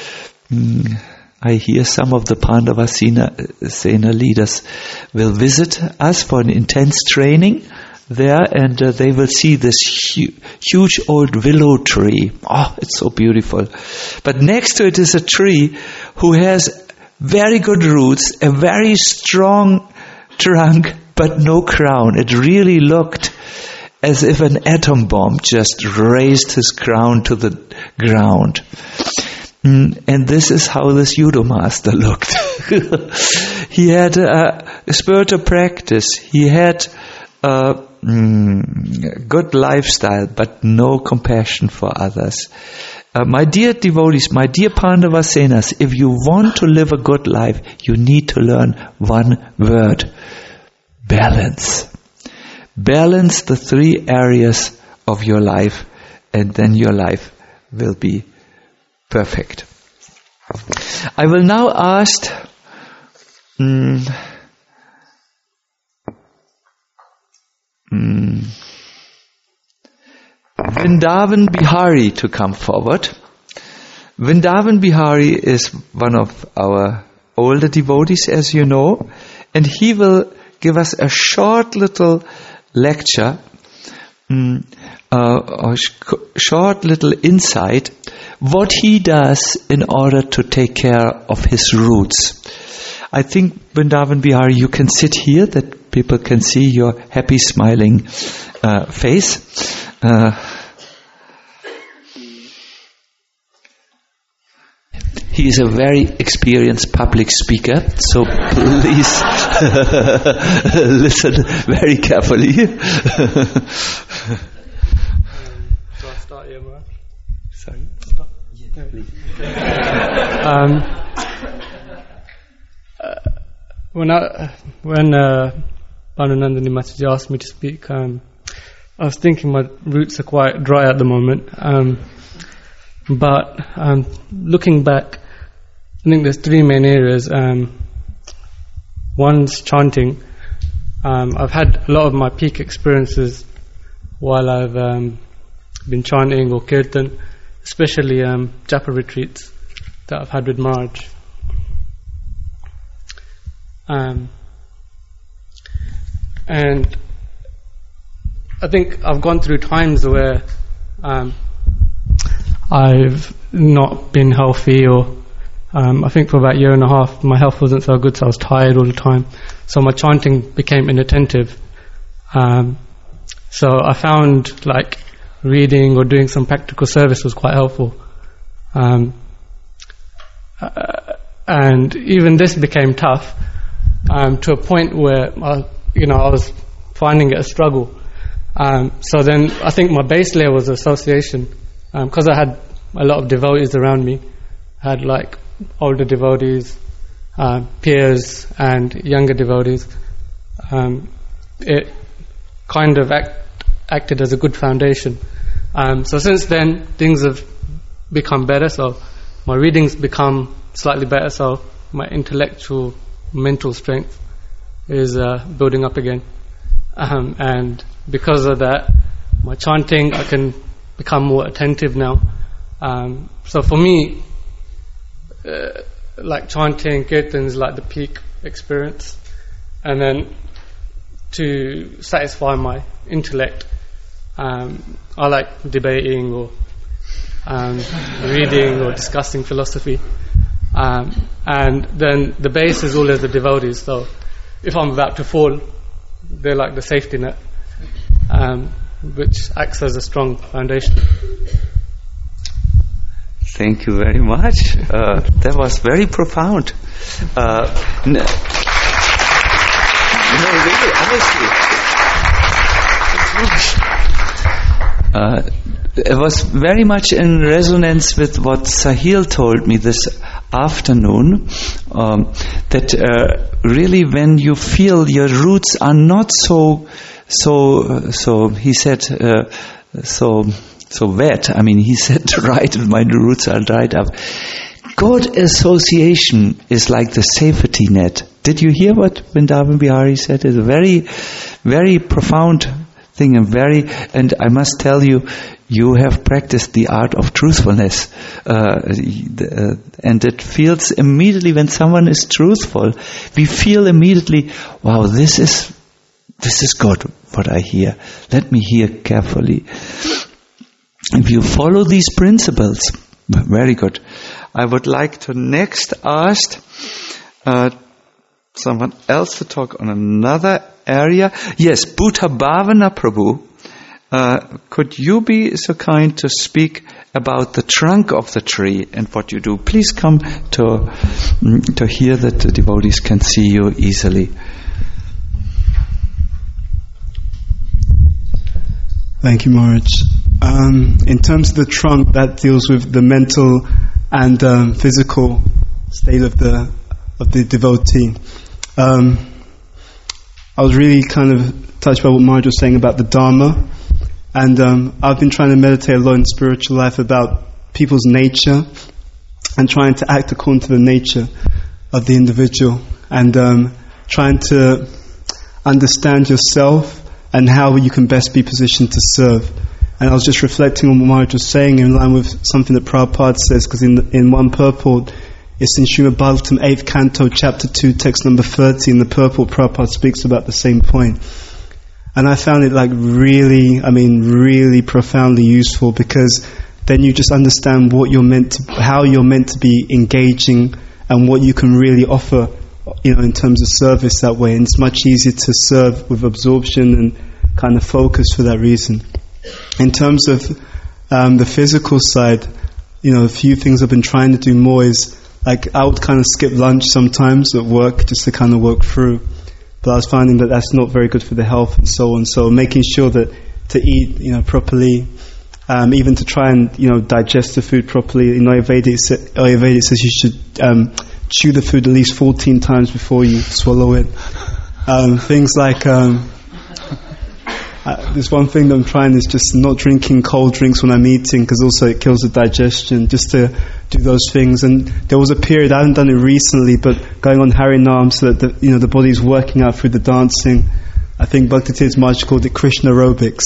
I hear some of the Pandava Sena leaders will visit us for an intense training there, and they will see this huge old willow tree. Oh, it's so beautiful. But next to it is a tree who has very good roots, a very strong trunk, but no crown. It really looked as if an atom bomb just raised his crown to the ground. And this is how this judo master looked. He had a spiritual practice. He had a good lifestyle, but no compassion for others. My dear devotees, my dear Pandava Senas, if you want to live a good life, you need to learn one word: balance. Balance the 3 areas of your life, and then your life will be perfect. I will now ask Vrindavan Bihari to come forward. Vrindavan Bihari is one of our older devotees, as you know, and he will give us a short little lecture, a short little insight, what he does in order to take care of his roots. I think, Vrindavan Bihari, you can sit here that people can see your happy, smiling face. He is a very experienced public speaker, so please listen very carefully. Shall I start here, Maharaj? Sorry? Stop. Yeah, please. When Bhanunandani Mataji asked me to speak, I was thinking my roots are quite dry at the moment. But looking back, I think there's three main areas. One's chanting. I've had a lot of my peak experiences while I've been chanting or kirtan, especially japa retreats that I've had with Maharaj. And I think I've gone through times where I've not been healthy, or I think for about a year and a half my health wasn't so good, so I was tired all the time, so my chanting became inattentive. So I found like reading or doing some practical service was quite helpful, and even this became tough to a point where I was finding it a struggle. So then I think my base layer was association, because I had a lot of devotees around me. I had like older devotees, peers and younger devotees. It kind of acted as a good foundation. So since then things have become better, so my readings become slightly better, so my intellectual, mental strength is building up again. And because of that, my chanting, I can become more attentive now. So for me, like chanting, kirtan is like the peak experience. And then to satisfy my intellect, I like debating or reading or discussing philosophy. And then the base is always the devotees. So if I'm about to fall, they're like the safety net, which acts as a strong foundation. Thank you very much. That was very profound. No, really, honestly. It was very much in resonance with what Sahil told me this afternoon, that really when you feel your roots are not so he said, so wet. I mean, he said, right, my roots are dried up. Good association is like the safety net. Did you hear what Vrindavan Bihari said? It's a very, very profound thing, and I must tell you, you have practiced the art of truthfulness, and it feels immediately when someone is truthful, we feel immediately, wow, this is good what I hear. Let me hear carefully. If you follow these principles, very good. I would like to next ask someone else to talk on another area. Yes, Bhuta Bhavana Prabhu, could you be so kind to speak about the trunk of the tree and what you do? Please come to here that the devotees can see you easily. Thank you, Maharaj. In terms of the trunk, that deals with the mental and physical state of the devotee. I was really kind of touched by what Maharaj was saying about the Dharma, and I've been trying to meditate a lot in spiritual life about people's nature and trying to act according to the nature of the individual, and trying to understand yourself and how you can best be positioned to serve. And I was just reflecting on what Maharaj was saying in line with something that Prabhupada says, because in one purport, it's in Srimad Bhagavatam 8th Canto, Chapter 2, text number 30, in the purport Prabhupada speaks about the same point. And I found it really profoundly useful, because then you just understand how you're meant to be engaging and what you can really offer in terms of service that way, and it's much easier to serve with absorption and kind of focus for that reason. In terms of the physical side, a few things I've been trying to do more is, like, I would kind of skip lunch sometimes at work just to kind of work through, but I was finding that that's not very good for the health and so on. So making sure that to eat, properly, even to try and, digest the food properly. In Ayurveda it says you should chew the food at least 14 times before you swallow it. Things like, there's one thing that I'm trying is just not drinking cold drinks when I'm eating, because also it kills the digestion, just to do those things. And there was a period, I haven't done it recently, but going on Harinam so that the body's working out through the dancing. I think Bhakti Maharaj called it Krishna aerobics.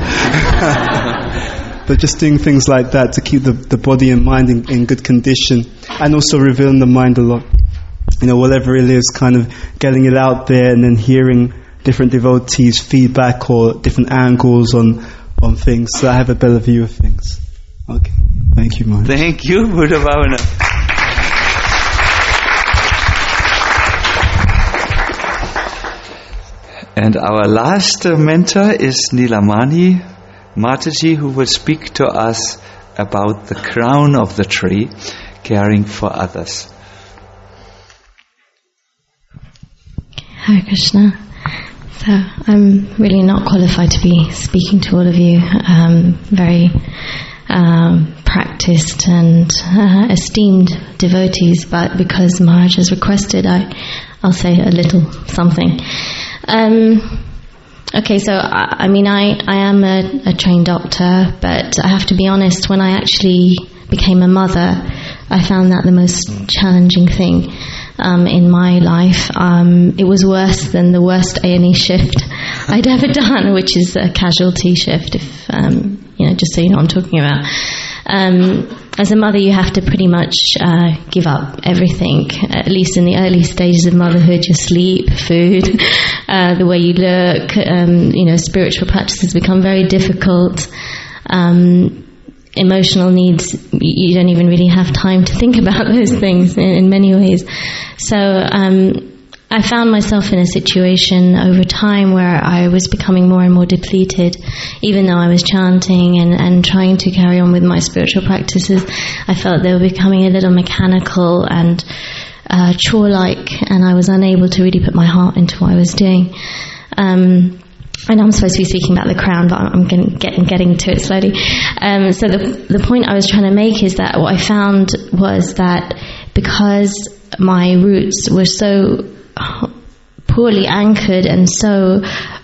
But just doing things like that to keep the body and mind in good condition, and also revealing the mind a lot. Whatever it is, kind of getting it out there, and then hearing different devotees' feedback or different angles on things, so I have a better view of things. Okay, thank you, Maharaj. Thank you, Buddha Bhavana. And our last mentor is Nilamani Mataji, who will speak to us about the crown of the tree, caring for others. Hare Krishna. So I'm really not qualified to be speaking to all of you. Very practiced and esteemed devotees, but because Maharaj has requested, I'll say a little something. Okay, so I am a trained doctor, but I have to be honest, when I actually became a mother, I found that the most challenging thing in my life. It was worse than the worst A&E shift I'd ever done, which is a casualty shift, if just so you know what I'm talking about. As a mother, you have to pretty much give up everything, at least in the early stages of motherhood. Your sleep, food, the way you look, spiritual practices become very difficult. Emotional needs, you don't even really have time to think about those things in many ways. So I found myself in a situation over time where I was becoming more and more depleted. Even though I was chanting and trying to carry on with my spiritual practices, I felt they were becoming a little mechanical and chore-like, and I was unable to really put my heart into what I was doing. I know I'm supposed to be speaking about the crown, but I'm getting to it slowly. So the point I was trying to make is that what I found was that because my roots were so poorly anchored and so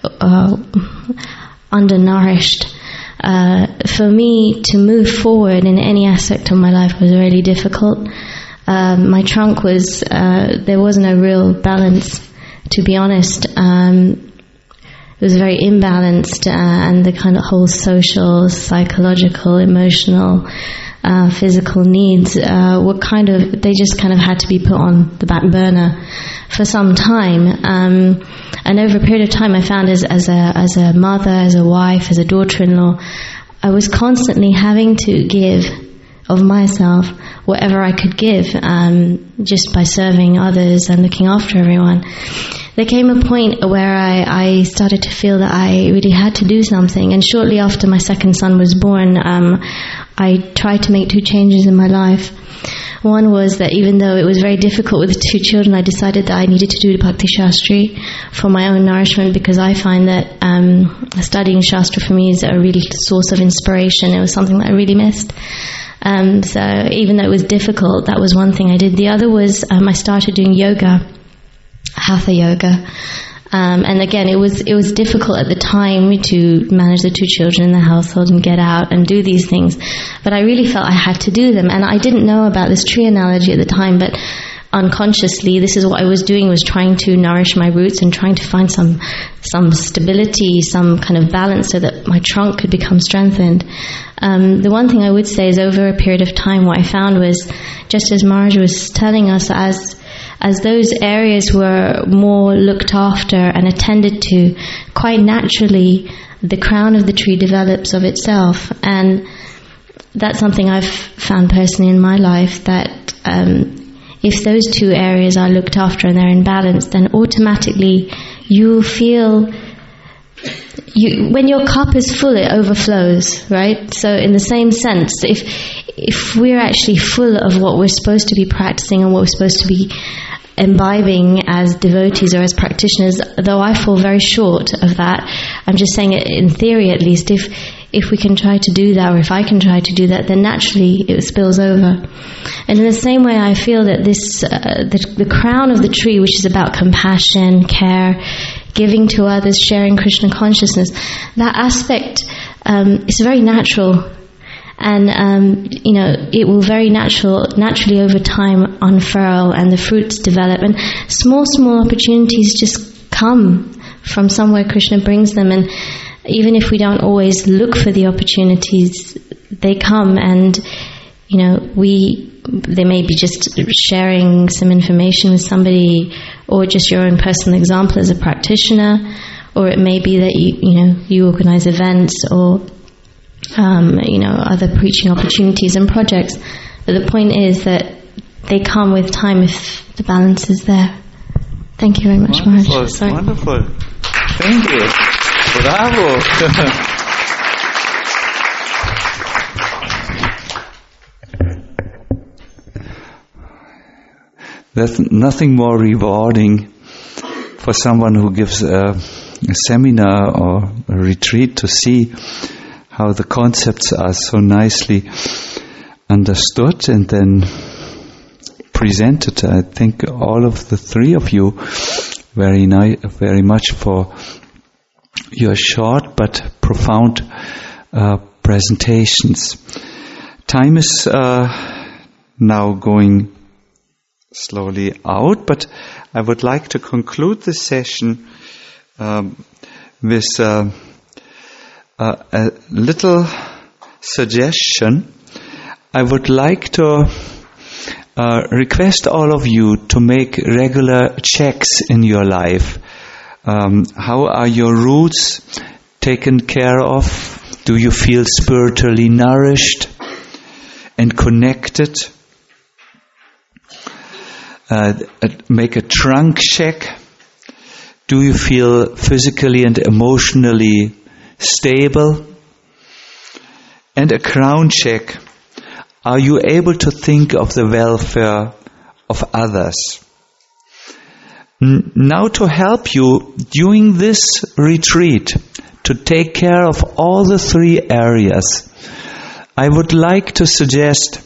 undernourished, for me to move forward in any aspect of my life was really difficult. My trunk was, there was no real balance, to be honest. It was very imbalanced, and the kind of whole social, psychological, emotional, physical needs were they just kind of had to be put on the back burner for some time. And over a period of time, I found as a mother, as a wife, as a daughter-in-law, I was constantly having to give of myself whatever I could give, just by serving others and looking after everyone. There came a point where I started to feel that I really had to do something, and shortly after my second son was born, I tried to make two changes in my life. One was that even though it was very difficult with the two children, I decided that I needed to do the Bhakti Shastri for my own nourishment, because I find that studying Shastra for me is a really source of inspiration. It was something that I really missed. So even though it was difficult, that was one thing I did. The other was I started doing yoga, Hatha yoga. And again, it was difficult at the time to manage the two children in the household and get out and do these things. But I really felt I had to do them. And I didn't know about this tree analogy at the time, but unconsciously, this is what I was doing, was trying to nourish my roots and trying to find some stability, some kind of balance so that my trunk could become strengthened. The one thing I would say is, over a period of time, what I found was, just as Maharaj was telling us, as those areas were more looked after and attended to, quite naturally the crown of the tree develops of itself. And that's something I've found personally in my life, that if those two areas are looked after and they're in balance, then automatically you feel, when your cup is full, it overflows, right? So in the same sense, if we're actually full of what we're supposed to be practicing and what we're supposed to be imbibing as devotees or as practitioners, though I fall very short of that, I'm just saying it in theory at least, if we can try to do that, or if I can try to do that, then naturally it spills over. And in the same way, I feel that this, the crown of the tree, which is about compassion, care, giving to others, sharing Krishna consciousness, that aspect is very natural. And, it will very naturally over time unfurl and the fruits develop. And small opportunities just come from somewhere Krishna brings them. And even if we don't always look for the opportunities, they come. And, they may be just sharing some information with somebody, or just your own personal example as a practitioner, or it may be that you organize events or other preaching opportunities and projects. But the point is that they come with time if the balance is there. Thank you very much, Maharaj. Sorry. Wonderful. Thank you. Bravo. There's nothing more rewarding for someone who gives a seminar or a retreat to see how the concepts are so nicely understood and then presented. I thank all of the three of you very much for your short but profound presentations. Time is now going slowly out, but I would like to conclude this session with a little suggestion. I would like to request all of you to make regular checks in your life. How are your roots taken care of? Do you feel spiritually nourished and connected? Make a trunk check. Do you feel physically and emotionally stable? And a crown check. Are you able to think of the welfare of others? Now, to help you during this retreat to take care of all the three areas, I would like to suggest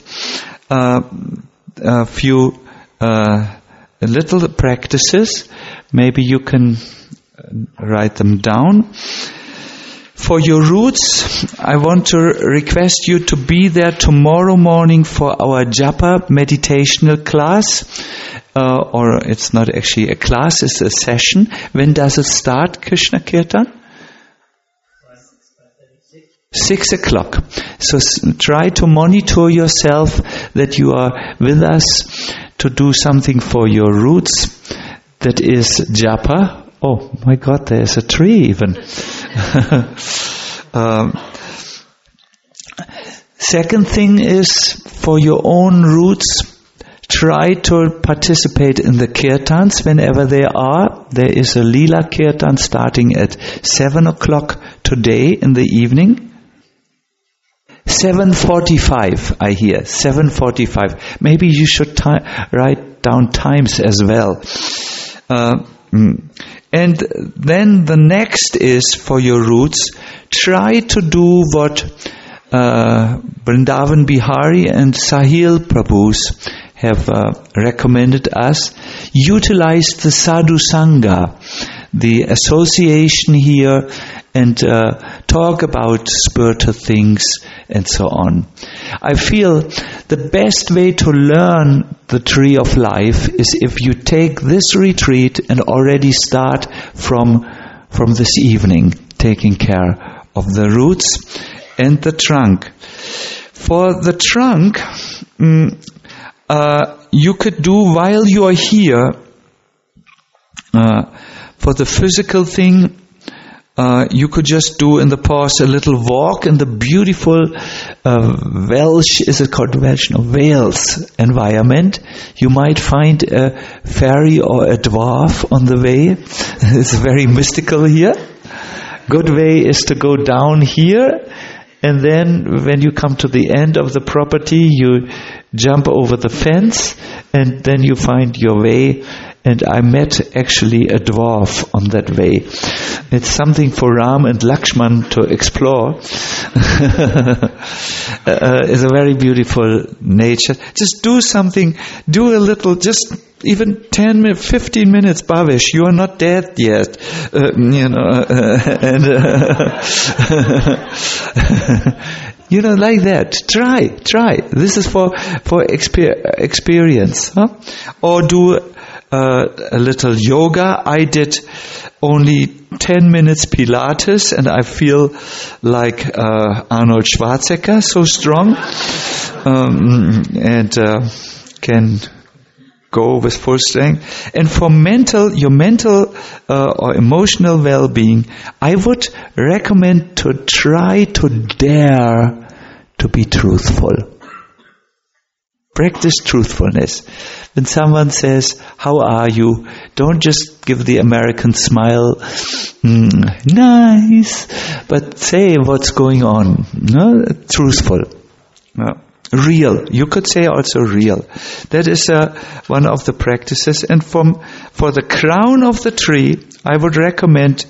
a few little practices. Maybe you can write them down. For your roots, I want to request you to be there tomorrow morning for our japa meditational class. Or it's not actually a class, it's a session. When does it start, Krishna Kirtan? 6 o'clock. So try to monitor yourself that you are with us to do something for your roots. That is japa. Oh my God, there is a tree even. Second thing is, for your own roots, try to participate in the kirtans whenever they are. There is a Leela kirtan starting at 7 o'clock today in the evening. 7:45, I hear. 7:45. Maybe you should write down times as well. And then the next is, for your roots, try to do what Vrindavan Bihari and Sahil Prabhus have recommended us. Utilize the Sadhu Sangha, the association here, and talk about spiritual things and so on. I feel the best way to learn the tree of life is if you take this retreat and already start from this evening, taking care of the roots and the trunk. For the trunk, you could do while you are here. For the physical thing, you could just do in the pause a little walk in the beautiful Welsh, is it called Welsh? No, Wales environment. You might find a fairy or a dwarf on the way. It's very mystical here. Good way is to go down here, and then when you come to the end of the property, you jump over the fence, and then you find your way. And I met actually a dwarf on that way. It's something for Ram and Lakshman to explore. It's a very beautiful nature. Just do something, do a little, just even 10 minutes, 15 minutes, Bhavesh, you are not dead yet. Like that. Try. This is for experience. Huh? Or do a little yoga. I did only 10 minutes Pilates, and I feel like Arnold Schwarzenegger, so strong, and can go with full strength. And for your mental or emotional well-being, I would recommend to try to dare to be truthful. Practice truthfulness. When someone says, "How are you?" don't just give the American smile, nice, but say what's going on. No? Truthful. No? Real. You could say also real. That is one of the practices. And for the crown of the tree, I would recommend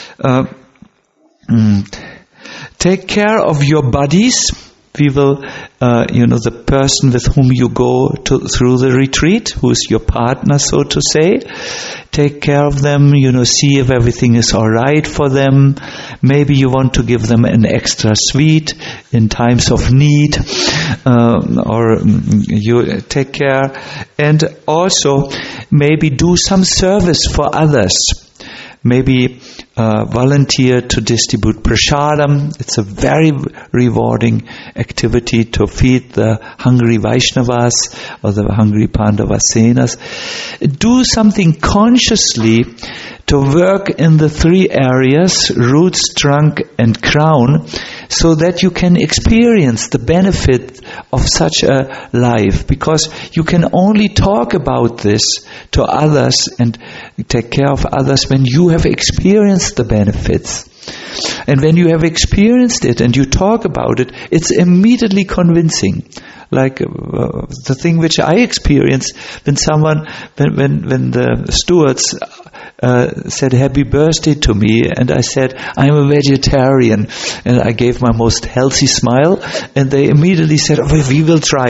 take care of your bodies. We will, the person with whom you go through the retreat, who is your partner, so to say. Take care of them, see if everything is all right for them. Maybe you want to give them an extra sweet in times of need, or you take care. And also, maybe do some service for others. Maybe volunteer to distribute prasadam. It's a very rewarding activity to feed the hungry Vaishnavas or the hungry Pandavasenas. Do something consciously to work in the three areas, roots, trunk and crown, so that you can experience the benefit of such a life. Because you can only talk about this to others and take care of others when you have experienced the benefits. And when you have experienced it and you talk about it, it's immediately convincing. Like the thing which I experienced when the stewards said happy birthday to me, and I said I'm a vegetarian, and I gave my most healthy smile, and they immediately said, oh, we will try,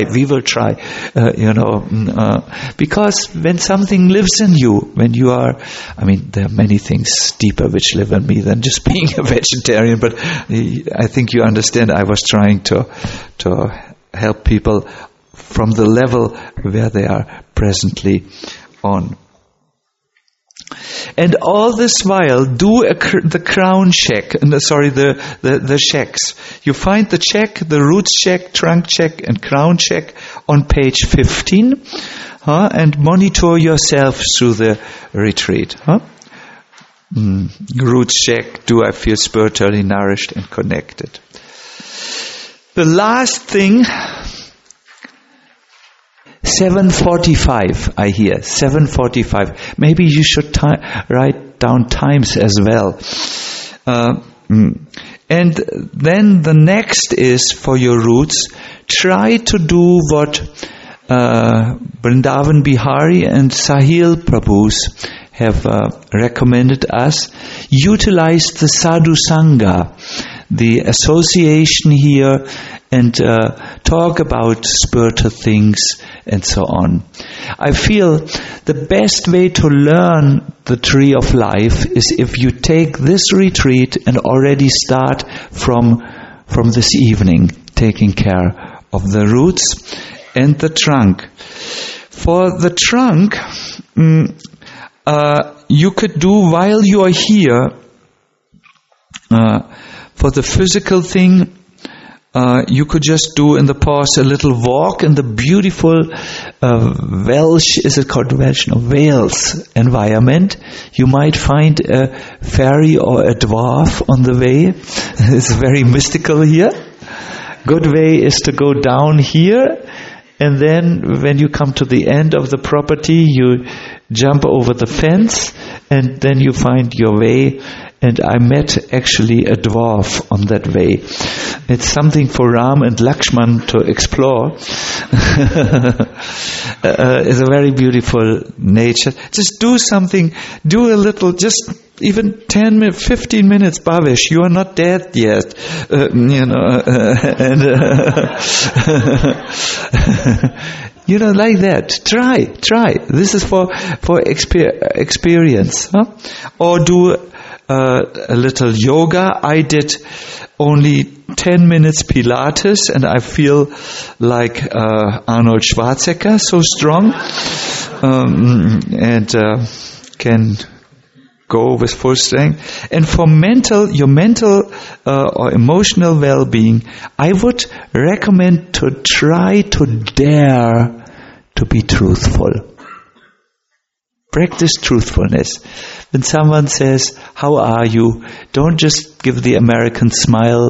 because when something lives in you, when you are, there are many things deeper which live in me than just being a vegetarian, but I think you understand I was trying to help people from the level where they are presently on. And all this while, do the crown check, the checks. You find the check, the roots check, trunk check, and crown check on page 15, and monitor yourself through the retreat. Roots check, do I feel spiritually nourished and connected? The last thing, 7:45, I hear, 7:45. Maybe you should write down times as well. And then the next is, for your roots, try to do what Vrindavan Bihari and Sahil Prabhus have recommended us. Utilize the Sadhu Sangha, the association here, and talk about spiritual things and so on. I feel the best way to learn the tree of life is if you take this retreat and already start from this evening, taking care of the roots and the trunk. For the trunk, you could do while you are here. For the physical thing, you could just do in the pause a little walk in the beautiful Welsh, is it called Welsh? No, Wales environment. You might find a fairy or a dwarf on the way. It's very mystical here. Good way is to go down here, and then when you come to the end of the property, you jump over the fence, and then you find your way. And I met actually a dwarf on that way. It's something for Ram and Lakshman to explore. It's a very beautiful nature. Just do something, do a little, just even 10 minutes, 15 minutes, Bhavesh, you are not dead yet. Like that. Try. This is for experience. Huh? Or do a little yoga. I did only 10 minutes Pilates, and I feel like Arnold Schwarzenegger, so strong, and can go with full strength. And for your mental or emotional well-being, I would recommend to try to dare to be truthful. Practice truthfulness. When someone says, "How are you?" don't just give the American smile,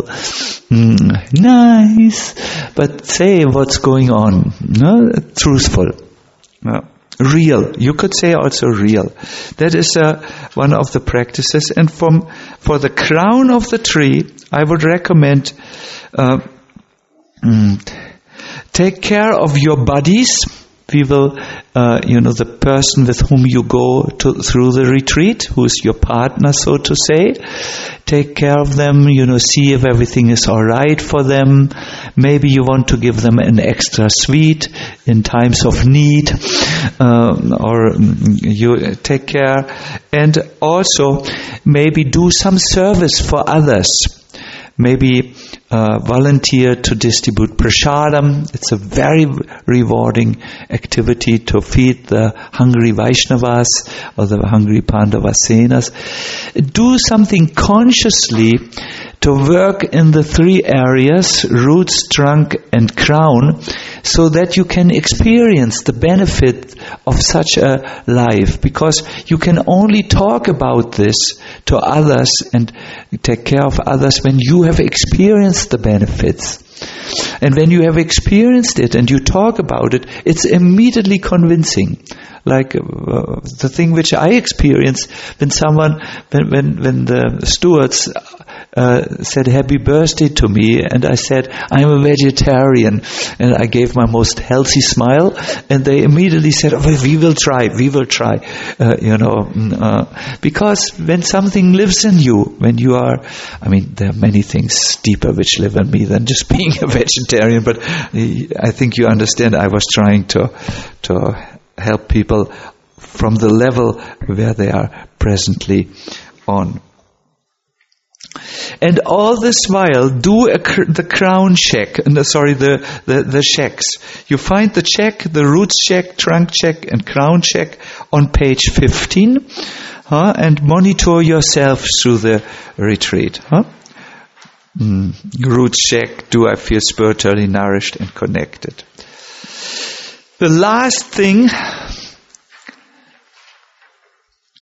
nice, but say what's going on. No? Truthful. No. Real. You could say also real. That is one of the practices. And for the crown of the tree, I would recommend take care of your bodies. We will, the person with whom you go through the retreat, who is your partner, so to say, take care of them, see if everything is all right for them. Maybe you want to give them an extra sweet in times of need, or you take care. And also, maybe do some service for others. Maybe volunteer to distribute prasadam. It's a very rewarding activity to feed the hungry Vaishnavas or the hungry Pandavasenas. Do something consciously to work in the three areas, roots, trunk and crown, so that you can experience the benefit of such a life. Because you can only talk about this to others and take care of others when you have experienced the benefits. And when you have experienced it and you talk about it, it's immediately convincing. Like the thing which I experienced when the stewards said happy birthday to me, and I said I'm a vegetarian, and I gave my most healthy smile, and they immediately said, "Oh, we will try," because when something lives in you, when you are, there are many things deeper which live in me than just being a vegetarian, but I think you understand. I was trying to help people from the level where they are presently on. And all this while, do the crown check. The checks. You find the check, the roots check, trunk check, and crown check on page 15, and monitor yourself through the retreat. Roots check. Do I feel spiritually nourished and connected? The last thing